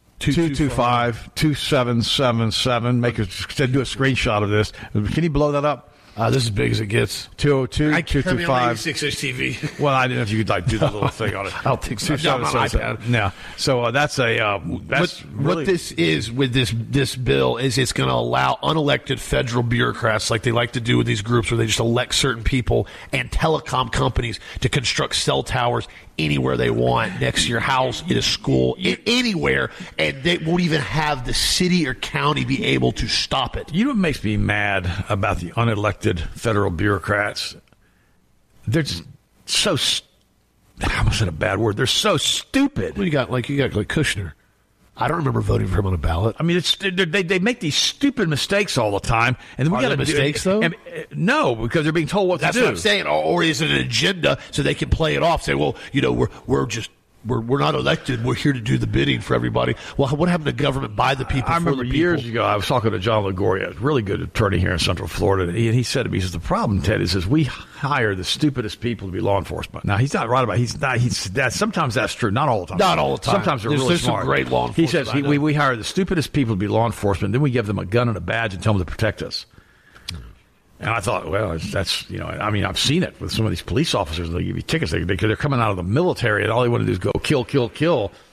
225-2777. Do a screenshot of this. Can you blow that up? This is as big as it gets. 202-225. 86-inch TV. Well, I didn't know if you could do the little thing on it. I don't think so. No, on iPad. No. So that's what this is with this bill is it's going to allow unelected federal bureaucrats, like they like to do with these groups, where they just elect certain people, and telecom companies to construct cell towers anywhere they want, next to your house, in a school, anywhere, and they won't even have the city or county be able to stop it. You know what makes me mad about the unelected federal bureaucrats? They're just so, I almost said a bad word, they're so stupid. Well, you got like Kushner. I don't remember voting for him on a ballot. I mean, they make these stupid mistakes all the time, and then we got mistakes though. No, because they're being told what to do. That's what I'm saying. Or is it an agenda so they can play it off? Say, well, we're not elected. We're here to do the bidding for everybody. Well, what happened to government by the people? I remember years ago, I was talking to John LaGoria, a really good attorney here in Central Florida, and he said to me, he says, the problem, Ted, is we hire the stupidest people to be law enforcement. Now, he's not right about it. Sometimes that's true. Not all the time. Not all the time. Sometimes they're really smart. Some great law enforcement. He says, we hire the stupidest people to be law enforcement, then we give them a gun and a badge and tell them to protect us. And I thought, well, that's, I've seen it with some of these police officers. They give you tickets because they're coming out of the military, and all they want to do is go kill, kill, kill.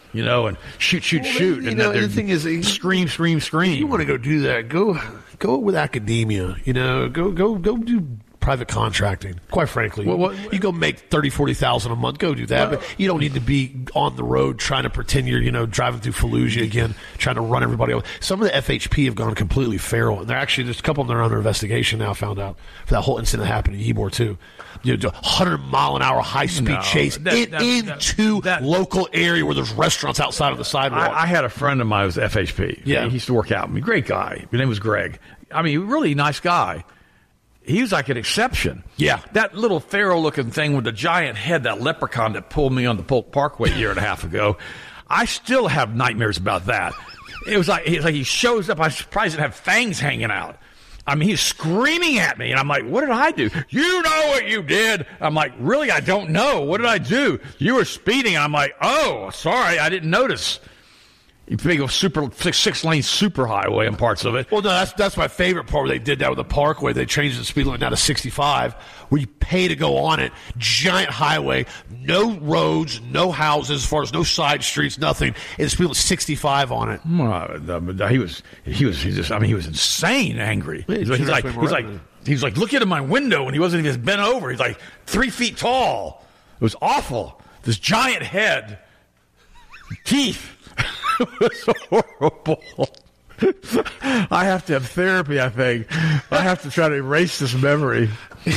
and shoot. And the thing is, scream. If you want to go do that, go with academia. Go do private contracting. Quite frankly, you go make $30,000-$40,000 a month. Go do that, but you don't need to be on the road trying to pretend you're driving through Fallujah again, trying to run everybody over. Some of the FHP have gone completely feral, and they're actually there's a couple of them that are under investigation now. Found out for that whole incident that happened in Ybor too. 100-mile-an-hour high-speed chase into local area where there's restaurants outside of the sidewalk. I had a friend of mine who was FHP. Yeah, he used to work out with me. Great guy. His name was Greg. I mean, really nice guy. He was like an exception. Yeah. That little pharaoh-looking thing with the giant head, that leprechaun that pulled me on the Polk Parkway a year and a half ago, I still have nightmares about that. It was like he shows up. I'm surprised he didn't have fangs hanging out. I mean, he's screaming at me, and I'm like, what did I do? You know what you did. I'm like, really? I don't know. What did I do? You were speeding. I'm like, oh, sorry, I didn't notice. You big six-lane super highway in parts of it. Well, no, that's my favorite part where they did that with the Parkway. They changed the speed limit now to 65, where you pay to go on it. Giant highway, no roads, no houses, as far as no side streets, nothing. And the speed limit 65 on it. He was insane angry. He's like, look into my window, and he wasn't even bent over. He's like 3 feet tall. It was awful. This giant head, teeth. It was horrible. I have to have therapy, I think. I have to try to erase this memory.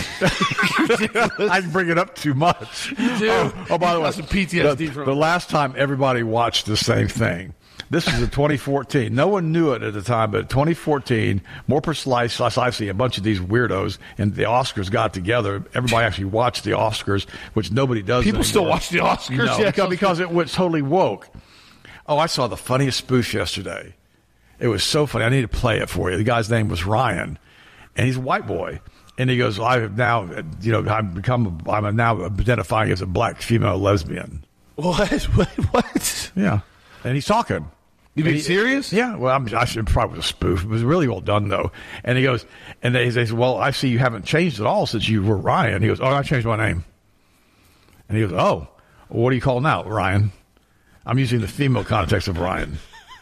I bring it up too much. You do. Oh, by the way, some PTSD the last time everybody watched the same thing. This was in 2014. No one knew it at the time, but 2014, more precisely, a bunch of these weirdos and the Oscars got together. Everybody actually watched the Oscars, which nobody does People anymore. still watch the Oscars? No, because it was totally woke. Oh, I saw the funniest spoof yesterday. It was so funny. I need to play it for you. The guy's name was Ryan, and he's a white boy. And he goes, I have now, I'm now identifying as a black female lesbian. What? Yeah. And he's talking. You being serious? Yeah. Well, I should probably was a spoof. It was really well done, though. And he goes, and they say, well, I see you haven't changed at all since you were Ryan. He goes, oh, I changed my name. And he goes, oh, what do you call now, Ryan? I'm using the female context of Ryan.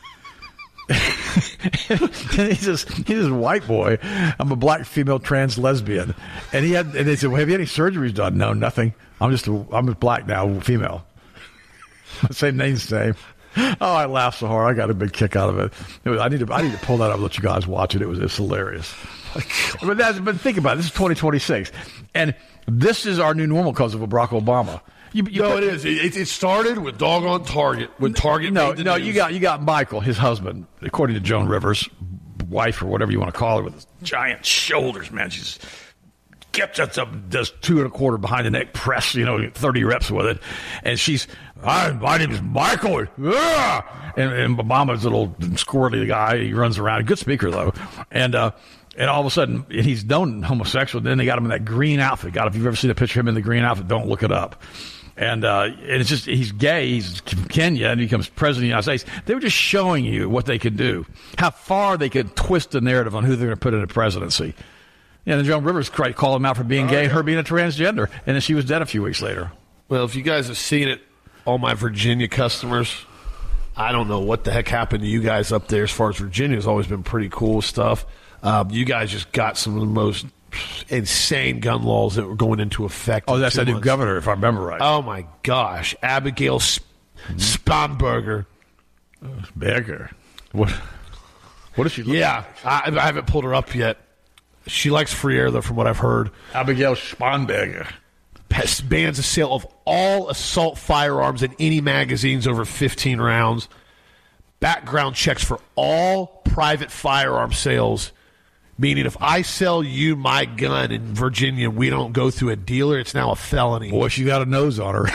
he's this white boy. I'm a black female trans lesbian. And they said, well, have you had any surgeries done? No, nothing. I'm just black now, female. Same name's same. Oh, I laughed so hard. I got a big kick out of it. I need to pull that up and let you guys watch it. It's hilarious. But think about it. This is 2026. And this is our new normal because of Barack Obama. It is. It started with doggone Target. When Target made the news. You got Michael, his husband, according to Joan Rivers, wife or whatever you want to call her, with giant shoulders, man. She's gets up, does 2.25 behind the neck press, 30 reps with it, and my name is Michael, and Obama's a little squirrely guy. He runs around, good speaker though, and all of a sudden, he's known homosexual. Then they got him in that green outfit. God, if you've ever seen a picture of him in the green outfit, don't look it up. And it's just, he's gay. He's from Kenya, and he becomes president of the United States. They were just showing you what they could do, how far they could twist the narrative on who they're going to put in the presidency. And then Joan Rivers called him out for being gay and her being a transgender, and then she was dead a few weeks later. Well, if you guys have seen it, all my Virginia customers, I don't know what the heck happened to you guys up there as far as Virginia. Has always been pretty cool stuff. You guys just got some of the most insane gun laws that were going into effect. Oh, that's a new governor, if I remember right. Oh, my gosh. Abigail Spanberger. Berger. What does she look like? Yeah, I haven't pulled her up yet. She likes free air, though, from what I've heard. Abigail Spanberger. Bans the sale of all assault firearms in any magazines over 15 rounds. Background checks for all private firearm sales. Meaning, if I sell you my gun in Virginia, we don't go through a dealer, it's now a felony. Boy, she got a nose on her.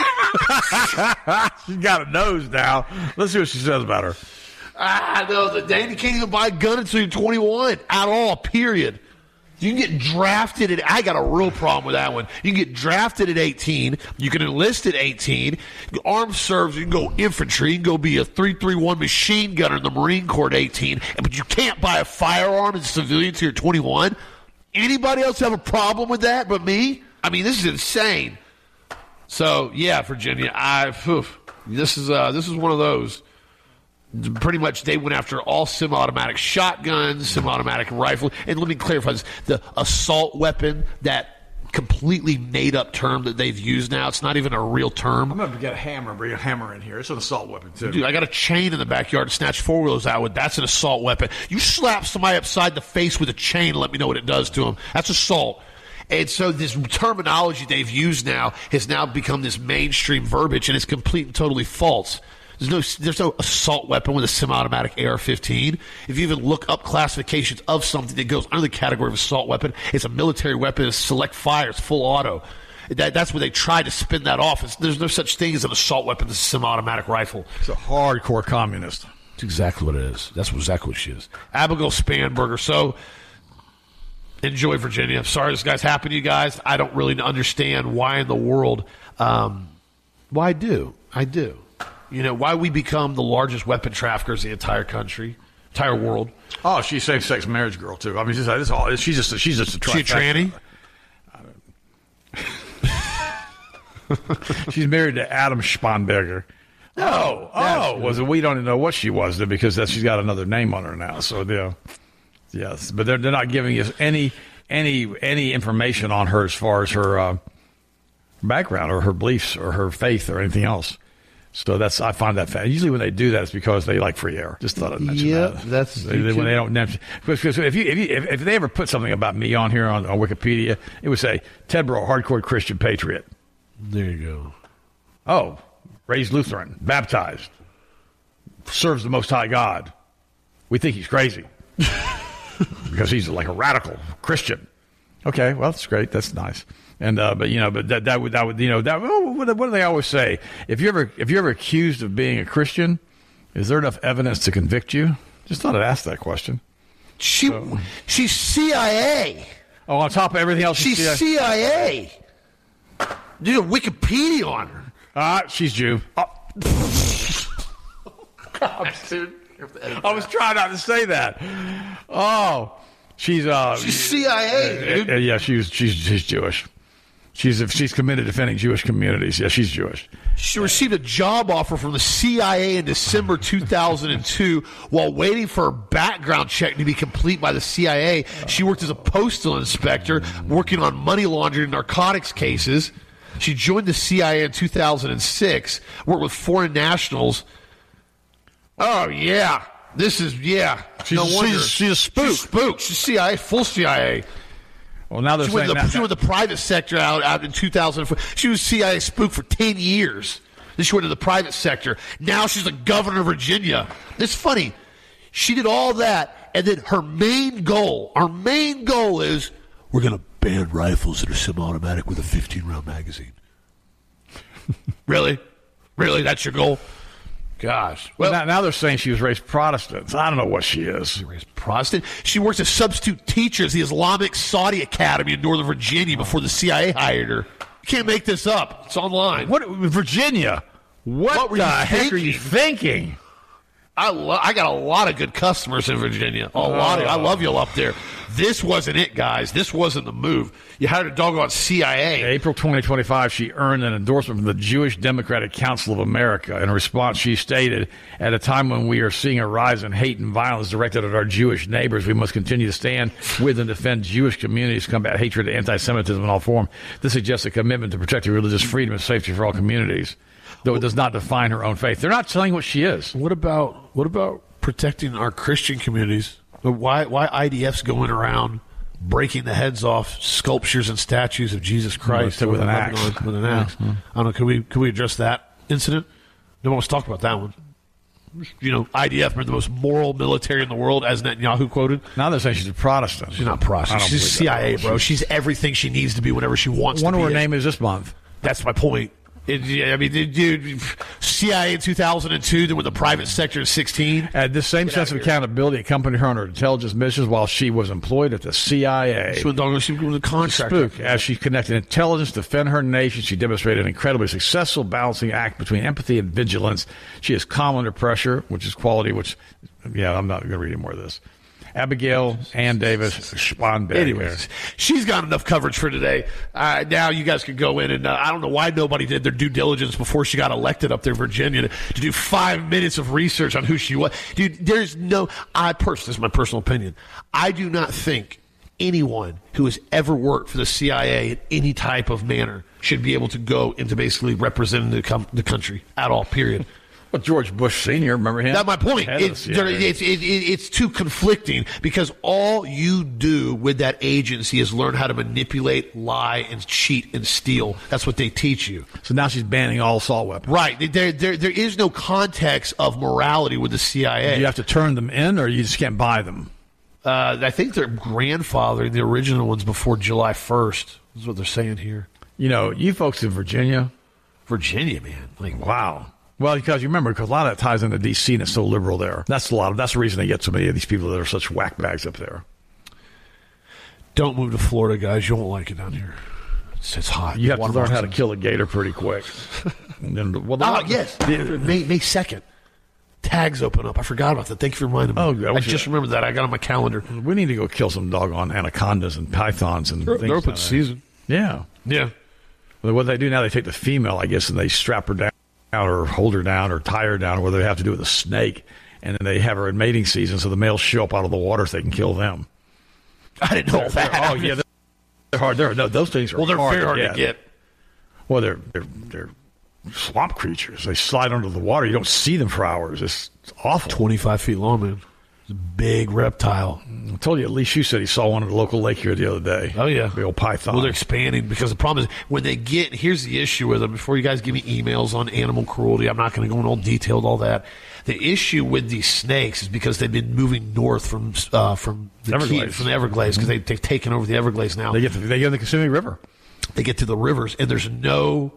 She's got a nose now. Let's see what she says about her. No, Dan, you can't even buy a gun until you're 21 at all, period. You can get drafted I got a real problem with that one. You can get drafted at 18. You can enlist at 18. Armed service, you can go infantry. You can go be a 331 machine gunner in the Marine Corps at 18. But you can't buy a firearm as a civilian until you're 21. Anybody else have a problem with that but me? I mean, this is insane. So, yeah, Virginia, This is one of those. Pretty much, they went after all semi-automatic shotguns, semi-automatic rifle, and let me clarify this: the assault weapon, that completely made-up term that they've used now. It's not even a real term. I'm going to get a hammer, bring a hammer in here. It's an assault weapon, too. Dude, I got a chain in the backyard to snatch four-wheelers out with. That's an assault weapon. You slap somebody upside the face with a chain and let me know what it does to them. That's assault. And so this terminology they've used now has now become this mainstream verbiage, and it's complete and totally false. There's no assault weapon with a semi-automatic AR-15. If you even look up classifications of something that goes under the category of assault weapon, it's a military weapon, it's select fire, it's full auto. That's where they try to spin that off. There's no such thing as an assault weapon that's a semi-automatic rifle. It's a hardcore communist. That's exactly what it is. That's exactly what she is. Abigail Spanberger. So, enjoy Virginia. Sorry this guy's happened to you guys. I don't really understand why in the world. Well, I do. You know, why we become the largest weapon traffickers in the entire country, entire world. Oh, she's same-sex marriage girl, too. I mean, she's just a She a tranny? She's married to Adam Spanberger. We don't even know what she was because she's got another name on her now. So, yes. But they're not giving us any information on her as far as her background or her beliefs or her faith or anything else. So I find that fact. Usually when they do that, it's because they like free air. Just thought I'd mention that. That's when they don't mention, because if they ever put something about me on here on Wikipedia, it would say Ted Bro, hardcore Christian patriot. There you go. Oh, raised Lutheran, baptized, serves the Most High God. We think he's crazy because he's like a radical Christian. Okay, well that's great. That's nice. And what do they always say? If you're ever accused of being a Christian, is there enough evidence to convict you? Just thought I'd ask that question. She's CIA. Oh, on top of everything else, she's CIA. There's a Wikipedia on her. She's Jew. God, dude. I was trying not to say that. Oh, she's CIA, dude. Yeah, she's Jewish. She's committed to defending Jewish communities. Yeah, she's Jewish. She received a job offer from the CIA in December 2002 while waiting for her background check to be complete by the CIA. She worked as a postal inspector, working on money laundering and narcotics cases. She joined the CIA in 2006, worked with foreign nationals. Oh, yeah. No wonder. She's a spook. She's CIA, full CIA. Well, now they're saying she went the private sector out in 2004. She was CIA spook for 10 years. Then she went to the private sector. Now she's the governor of Virginia. It's funny. She did all that, and then our main goal is we're going to ban rifles that are semi-automatic with a 15-round magazine. Really? That's your goal? Gosh. Well, now they're saying she was raised Protestant. I don't know what she is. She raised Protestant. She worked as substitute teacher at the Islamic Saudi Academy in Northern Virginia before the CIA hired her. You can't make this up. It's online. What, Virginia? What the heck are you thinking? I got a lot of good customers in Virginia. I love you up there. This wasn't it, guys. This wasn't the move. You hired a doggone CIA. April 2025, she earned an endorsement from the Jewish Democratic Council of America. In response, she stated, at a time when we are seeing a rise in hate and violence directed at our Jewish neighbors, we must continue to stand with and defend Jewish communities, combat hatred and anti-Semitism in all forms. This suggests a commitment to protecting religious freedom and safety for all communities, though it does not define her own faith. They're not telling what she is. What about protecting our Christian communities? Why IDF's going around breaking the heads off sculptures and statues of Jesus Christ with an axe? With an axe. I don't know. Can we address that incident? No one wants to talk about that one. You know, IDF are the most moral military in the world, as Netanyahu quoted. Now they're saying she's a Protestant. She's not Protestant. She's CIA, bro. She's everything she needs to be whenever she wants to be. I wonder what her name is this month. That's my point. Dude, CIA in 2002, then with the private sector in 2016. Had this same sense of accountability accompanied her on her intelligence missions while she was employed at the CIA. She was a contractor. Spook. As she connected intelligence to defend her nation, she demonstrated an incredibly successful balancing act between empathy and vigilance. She is calm under pressure, which is quality, I'm not going to read any more of this. Abigail Ann Davis Schwanberg. Anyways, she's got enough coverage for today. Now you guys can go in and I don't know why nobody did their due diligence before she got elected up there in Virginia to do 5 minutes of research on who she was. Dude, this is my personal opinion. I do not think anyone who has ever worked for the CIA in any type of manner should be able to go into basically representing the country at all, period. Well, George Bush Sr., remember him? That's my point. It's too conflicting because all you do with that agency is learn how to manipulate, lie, and cheat and steal. That's what they teach you. So now she's banning all assault weapons. Right. There is no context of morality with the CIA. Do you have to turn them in, or you just can't buy them? I think they're grandfathering the original ones before July 1st. Is what they're saying here. You know, you folks in Virginia. Virginia, man. Like, wow. Well, because you remember, because a lot of that ties into D.C. and it's so liberal there. That's the reason they get so many of these people that are such whack bags up there. Don't move to Florida, guys. You won't like it down here. It's hot. You have to learn how to kill a gator pretty quick. And then, yes. May 2nd. Tags open up. I forgot about that. Thank you for reminding me. Oh, I just remembered that. I got it on my calendar. We need to go kill some doggone anacondas and pythons and things. They're open season. Yeah. Yeah. Well, what they do now, they take the female, I guess, and they strap her down or hold her down or tie her down, or whether they have to do it with a snake, and then they have her in mating season, so the males show up out of the water so they can kill them. I didn't know that. Oh, yeah. They're hard. Those things are they're very hard to get. Well, they're swamp creatures. They slide under the water. You don't see them for hours. It's awful. 25 feet long, man. It's a big reptile. I told you, at least you said he saw one at the local lake here the other day. Oh, yeah. The old python. Well, they're expanding because the problem is when they get, here's the issue with them. Before you guys give me emails on animal cruelty, I'm not going to go in all detailed, all that. The issue with these snakes is because they've been moving north from the Everglades, because they've taken over the Everglades now. They get in the Kissimmee River. They get to the rivers, and there's no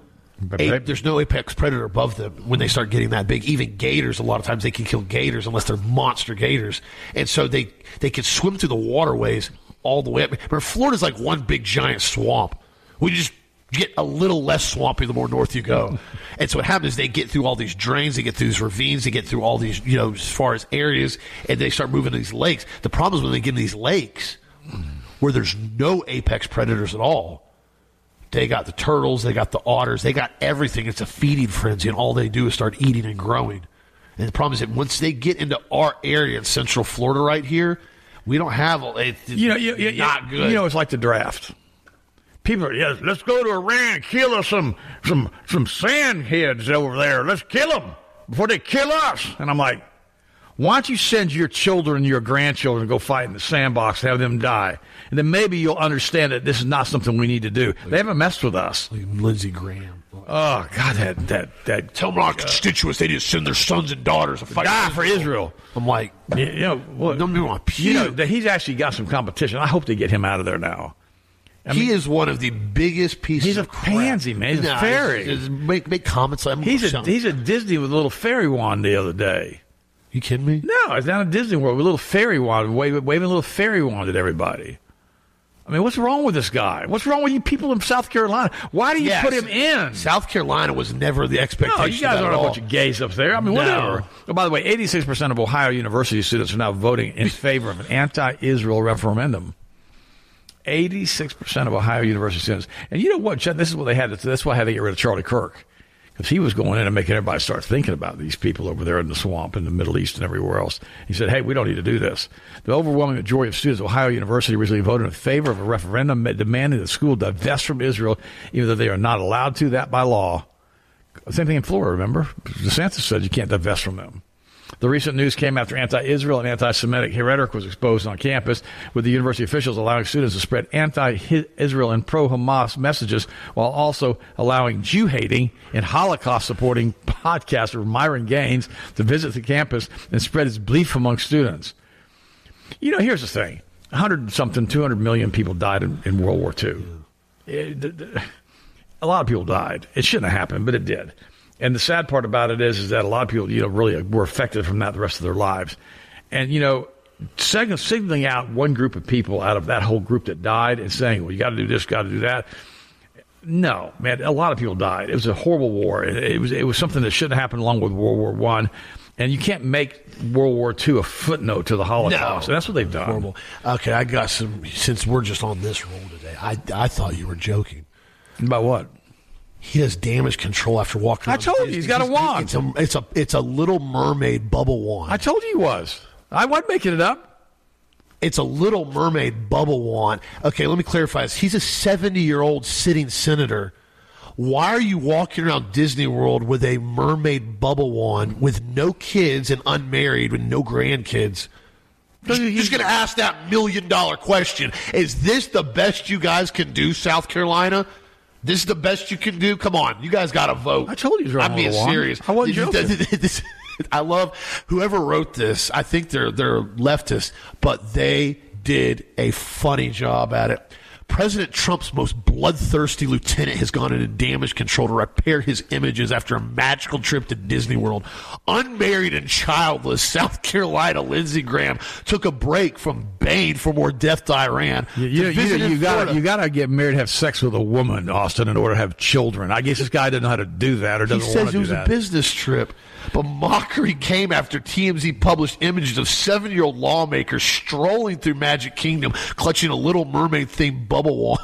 apex predator above them when they start getting that big. Even gators, a lot of times they can kill gators unless they're monster gators. And so they can swim through the waterways all the way up. Remember, Florida's like one big giant swamp. We just get a little less swampy the more north you go. And so what happens is they get through all these drains, they get through these ravines, they get through all these, as far as areas, and they start moving to these lakes. The problem is when they get in these lakes where there's no apex predators at all, they got the turtles, they got the otters, they got everything. It's a feeding frenzy, and all they do is start eating and growing. And the problem is that once they get into our area in Central Florida right here, we don't have not good. It's like the draft. People are, let's go to Iran and kill us some sandheads over there. Let's kill them before they kill us. And I'm like, why don't you send your children and your grandchildren to go fight in the sandbox and have them die? And then maybe you'll understand that this is not something we need to do. They haven't messed with us. Like Lindsey Graham. Oh, God, that tell my constituents they need to send their sons and daughters to fight for Israel. I'm like, he's actually got some competition. I hope they get him out of there now. He is one of the biggest pieces of crap. He's a pansy, man. He's a fairy. Make comments. He's a Disney with a little fairy wand the other day. You kidding me? No, it's down at Disney World with a little fairy wand, waving a little fairy wand at everybody. I mean, what's wrong with this guy? What's wrong with you people in South Carolina? Why do you put him in? South Carolina was never the expectation. No, you guys aren't a bunch of gays up there. I mean, whatever. Oh, by the way, 86% of Ohio University students are now voting in favor of an anti-Israel referendum. 86% of Ohio University students. And you know what, Chet? This is what they had. That's why I had to get rid of Charlie Kirk. Because he was going in and making everybody start thinking about these people over there in the swamp in the Middle East and everywhere else. He said, hey, we don't need to do this. The overwhelming majority of students at Ohio University recently voted in favor of a referendum demanding that the school divest from Israel, even though they are not allowed to, that by law. Same thing in Florida, remember? DeSantis said you can't divest from them. The recent news came after anti-Israel and anti-Semitic rhetoric was exposed on campus, with the university officials allowing students to spread anti-Israel and pro-Hamas messages while also allowing Jew-hating and Holocaust-supporting podcaster Myron Gaines to visit the campus and spread his belief among students. You know, here's the thing. 200 million people died in World War II. A lot of people died. It shouldn't have happened, but it did. And the sad part about it is that a lot of people, really were affected from that the rest of their lives. And, signaling out one group of people out of that whole group that died and saying, well, you got to do this, got to do that. No, man, a lot of people died. It was a horrible war. It was something that shouldn't have happened along with World War I. And you can't make World War II a footnote to the Holocaust. No. That's what they've done. Horrible. Okay, I got some. Since we're just on this roll today, I thought you were joking. About what? He has damage control after walking. I told you, he's got a wand. It's a Little Mermaid bubble wand. I told you he was. I wasn't making it up. It's a Little Mermaid bubble wand. Okay, let me clarify this. He's a 70-year-old sitting senator. Why are you walking around Disney World with a mermaid bubble wand with no kids and unmarried with no grandkids? Just going to ask that $1 million question. Is this the best you guys can do, South Carolina? This is the best you can do? Come on. You guys got to vote. I told you he was I'm being serious. I wasn't joking. I love whoever wrote this. I think they're leftist, but they did a funny job at it. President Trump's most bloodthirsty lieutenant has gone into damage control to repair his images after a magical trip to Disney World. Unmarried and childless South Carolina Lindsey Graham took a break from Bain for more death to Iran. You got to get married and have sex with a woman, Austin, in order to have children. I guess this guy doesn't know how to do that or doesn't want to do that. He says it was a business trip. But mockery came after TMZ published images of 7-year-old lawmakers strolling through Magic Kingdom, clutching a Little Mermaid-themed bubble wand.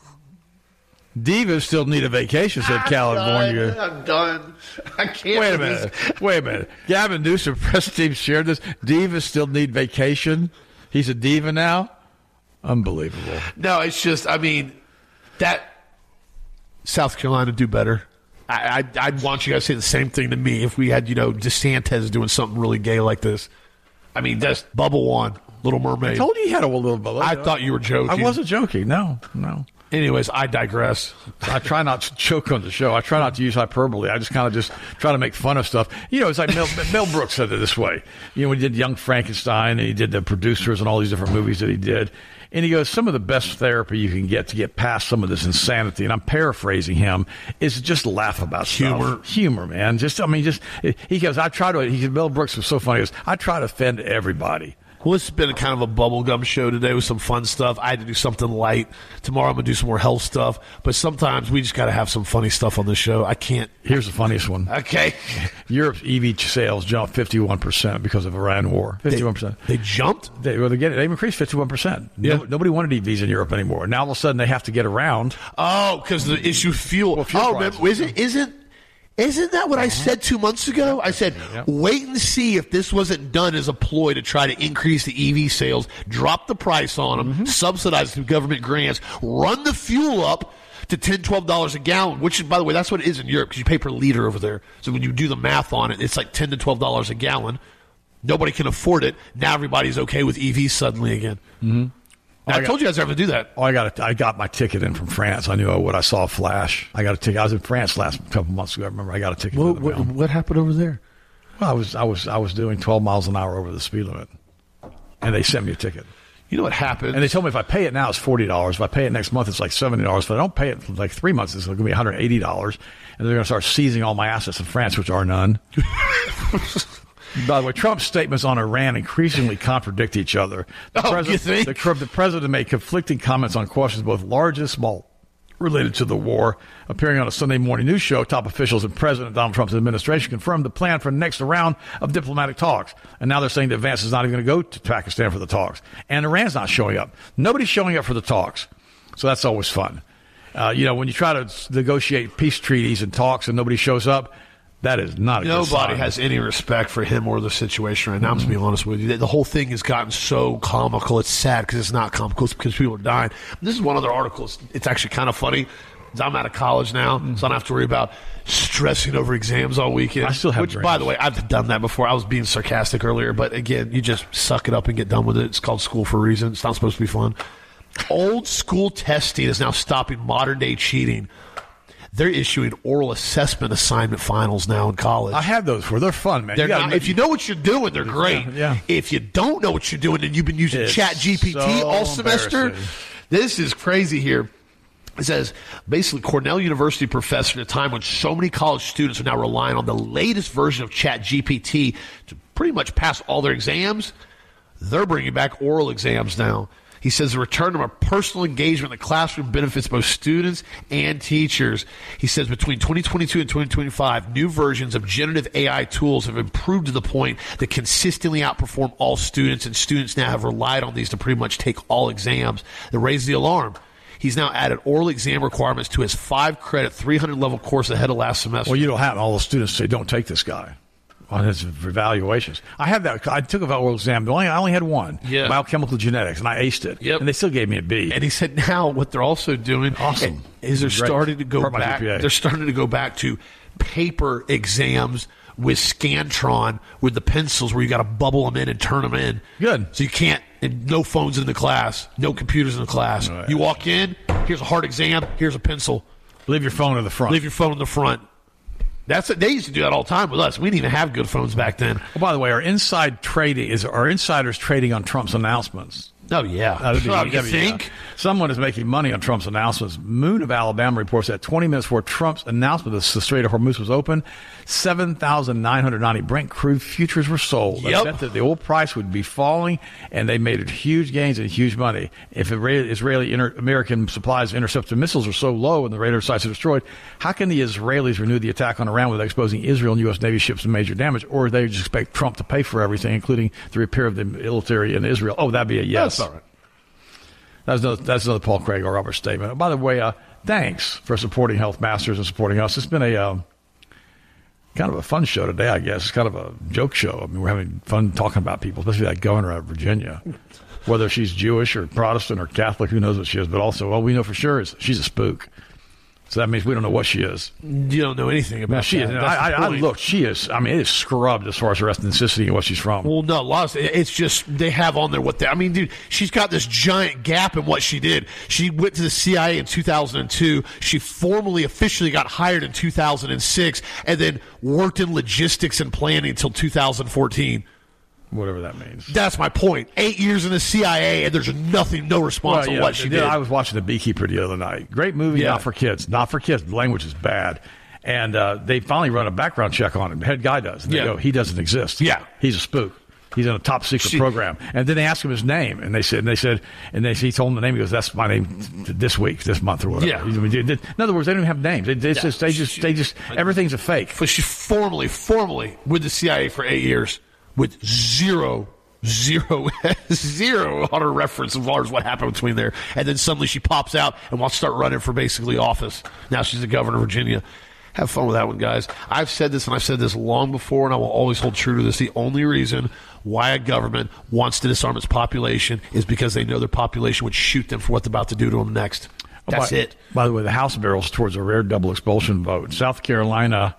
Divas still need a vacation, said California. I'm done. I can't. Wait a minute. Gavin Newsom, press team shared this. Divas still need vacation. He's a diva now? Unbelievable. No, it's just, that South Carolina do better. I'd want you guys to say the same thing to me if we had, DeSantis doing something really gay like this. That's bubble wand, Little Mermaid. I told you he had a little bubble. I thought you were joking. I wasn't joking. No. Anyways, I digress. I try not to joke on the show. I try not to use hyperbole. I just kind of try to make fun of stuff. It's like Mel Brooks said it this way. When he did Young Frankenstein and he did The Producers and all these different movies that he did. And he goes, some of the best therapy you can get to get past some of this insanity, and I'm paraphrasing him, is to just laugh about stuff. Humor, man. He goes, Mel Brooks was so funny. He goes, I try to offend everybody. Well, it's been kind of a bubblegum show today with some fun stuff. I had to do something light. Tomorrow I'm going to do some more health stuff. But sometimes we just got to have some funny stuff on this show. I can't. Here's the funniest one. Okay. Europe's EV sales jumped 51% because of Iran war. 51%. They jumped? They increased 51%. Yeah. Nobody wanted EVs in Europe anymore. Now all of a sudden they have to get around. Oh, because the issue of fuel. Isn't that what I said 2 months ago? I said, wait and see if this wasn't done as a ploy to try to increase the EV sales, drop the price on them, subsidize through government grants, run the fuel up to $10, $12 a gallon, which is, by the way, that's what it is in Europe because you pay per liter over there. So when you do the math on it, it's like $10 to $12 a gallon. Nobody can afford it. Now everybody's okay with EVs suddenly again. Mm-hmm. I told you guys I was going to do that. I got my ticket in from France. I knew what I saw flash. I got a ticket. I was in France last couple months ago. I remember I got a ticket. What happened over there? Well, I was doing 12 miles an hour over the speed limit, and they sent me a ticket. You know what happened? And they told me if I pay it now, it's $40. If I pay it next month, it's like $70. If I don't pay it for like 3 months, it's going to be $180. And they're going to start seizing all my assets in France, which are none. By the way, Trump's statements on Iran increasingly contradict each other. You think? The president made conflicting comments on questions both large and small related to the war. Appearing on a Sunday morning news show, top officials in President Donald Trump's administration confirmed the plan for the next round of diplomatic talks. And now they're saying that Vance is not even going to go to Pakistan for the talks. And Iran's not showing up. Nobody's showing up for the talks. So that's always fun. When you try to negotiate peace treaties and talks and nobody shows up, that is not a good sign. Nobody has any respect for him or the situation right now. I'm just being honest with you. The whole thing has gotten so comical. It's sad because it's not comical. It's because people are dying. This is one other article. It's actually kind of funny. I'm out of college now, so I don't have to worry about stressing over exams all weekend. I still have Which, by the way, I've done that before. I was being sarcastic earlier, but again, you just suck it up and get done with it. It's called school for a reason. It's not supposed to be fun. Old school testing is now stopping modern-day cheating. They're issuing oral assessment assignment finals now in college. I had those before. They're fun, man. If you know what you're doing, they're great. Yeah. If you don't know what you're doing and you've been using ChatGPT all semester, this is crazy here. It says, basically, Cornell University professor at a time when so many college students are now relying on the latest version of ChatGPT to pretty much pass all their exams, they're bringing back oral exams now. He says the return of a personal engagement in the classroom benefits both students and teachers. He says between 2022 and 2025, new versions of generative AI tools have improved to the point that consistently outperform all students, and students now have relied on these to pretty much take all exams. That raised the alarm. He's now added oral exam requirements to his 5-credit, 300-level course ahead of last semester. Well, you don't have all the students say, don't take this guy on his evaluations. I have that. I took an oral exam. I only had one, biochemical genetics, and I aced it. Yep. And they still gave me a B. And he said now what they're also doing is they're starting to go back. They're starting to go back to paper exams with Scantron with the pencils where you got to bubble them in and turn them in. Good. So you can't. And no phones in the class, no computers in the class. Oh, yeah. You walk in, here's a hard exam, here's a pencil. Leave your phone in the front. Leave your phone in the front. They used to do that all the time with us. We didn't even have good phones back then. Oh, by the way, our insiders trading on Trump's announcements? Oh, yeah. You think? Someone is making money on Trump's announcements. Moon of Alabama reports that 20 minutes before Trump's announcement that the Strait of Hormuz was open, 7,990 Brent crude futures were sold. That meant that the oil price would be falling, and they made huge gains and huge money. If American supplies of interceptor missiles are so low and the radar sites are destroyed, how can the Israelis renew the attack on Iran without exposing Israel and U.S. Navy ships to major damage? Or they just expect Trump to pay for everything, including the repair of the military in Israel? Oh, that'd be a yes. That's all right. That's another Paul Craig or Robert statement. By the way, thanks for supporting Health Masters and supporting us. It's been a kind of a fun show today, I guess. It's kind of a joke show. I mean, we're having fun talking about people, especially that governor out of Virginia. Whether she's Jewish or Protestant or Catholic, who knows what she is. But also, all we know for sure is she's a spook. So that means we don't know what she is. You don't know anything about she that. Is. I look, she is. I mean, it is scrubbed as far as her ethnicity and what she's from. Well, no, it's just they have on there what they. I mean, dude, she's got this giant gap in what she did. She went to the CIA in 2002. She formally, officially got hired in 2006, and then worked in logistics and planning until 2014. Whatever that means. That's my point. 8 years in the CIA, and there's no response on what she did. I was watching The Beekeeper the other night. Great movie, not for kids. Not for kids. The language is bad. And they finally run a background check on him. The head guy does. And they go, he doesn't exist. Yeah. He's a spook. He's in a top secret program. And then they asked him his name, and he told them the name. He goes, "That's my name this week, this month, or whatever." Yeah. In other words, they don't even have names. They just everything's a fake. But she formally with the CIA for 8 years. With zero on her reference as far as what happened between there. And then suddenly she pops out and wants to start running for basically office. Now she's the governor of Virginia. Have fun with that one, guys. I've said this, and I've said this long before, and I will always hold true to this. The only reason why a government wants to disarm its population is because they know their population would shoot them for what they're about to do to them next. That's it. By the way, the House barrels towards a rare double expulsion vote. South Carolina...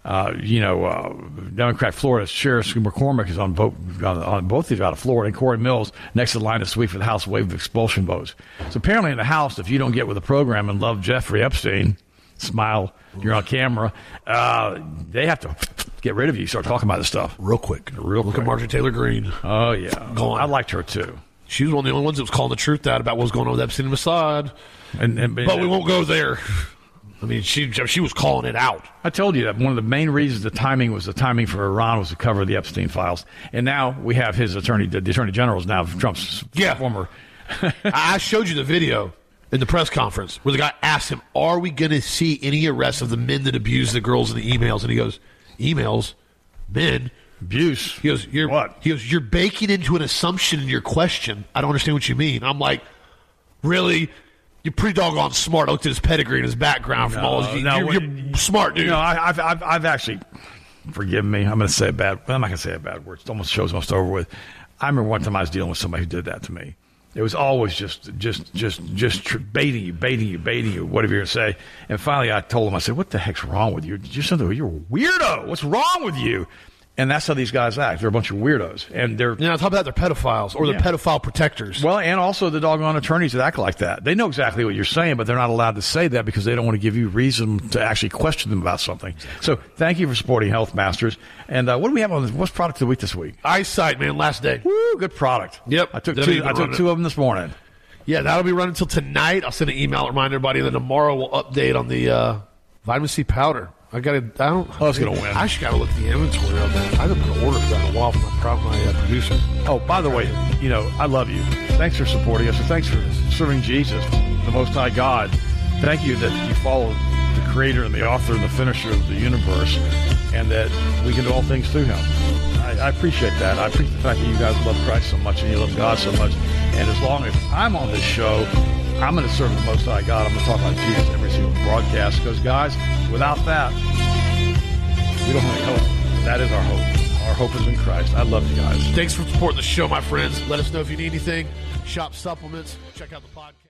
Democrat Florida Sheriff McCormick is on both these out of Florida, and Corey Mills next to the line of sweep for the House wave of expulsion votes. So apparently in the House, if you don't get with the program and love Jeffrey Epstein, smile, you're on camera, they have to get rid of you. Start talking about this stuff real quick. Look at Marjorie Taylor Greene. Oh yeah, I liked her too. She was one of the only ones that was calling the truth out about what was going on with Epstein and Mossad. But we won't go there. I mean, she was calling it out. I told you that one of the main reasons the timing for Iran was to cover the Epstein files. And now we have his attorney, the attorney general is now Trump's former. I showed you the video in the press conference where the guy asked him, are we going to see any arrests of the men that abused the girls in the emails? And he goes, emails? Men? Abuse? He goes, you're baking into an assumption in your question. I don't understand what you mean. I'm like, really? You're pretty doggone smart. I looked at his pedigree and his background from all his... You're smart, dude. I've actually... Forgive me. I'm going to say I'm not going to say a bad word. It almost shows almost over with. I remember one time I was dealing with somebody who did that to me. It was always just baiting you, whatever you're going to say. And finally I told him, I said, what the heck's wrong with you? You're a weirdo. What's wrong with you? And that's how these guys act. They're a bunch of weirdos. And they're... on top of that, they're pedophiles or they're pedophile protectors. Well, and also the doggone attorneys that act like that. They know exactly what you're saying, but they're not allowed to say that because they don't want to give you reason to actually question them about something. So thank you for supporting Health Masters. And what do we have on this? What's product of the week this week? Eyesight, man, last day. Woo, good product. Yep. I took two of them this morning. Yeah, that'll be running until tonight. I'll send an email to remind everybody, and then tomorrow we'll update on the vitamin C powder. I don't. Oh, it's gonna win. I just gotta look at the inventory of that. I haven't put an order for that in a while from my producer. Oh, by the way, I love you. Thanks for supporting us, and thanks for serving Jesus, the Most High God. Thank you that you follow the Creator and the Author and the Finisher of the universe, and that we can do all things through Him. I appreciate that. I appreciate the fact that you guys love Christ so much and you love God so much. And as long as I'm on this show, I'm going to serve the Most High God. I'm going to talk about Jesus every single broadcast. Because, guys, without that, we don't have any hope. That is our hope. Our hope is in Christ. I love you guys. Thanks for supporting the show, my friends. Let us know if you need anything. Shop supplements. Check out the podcast.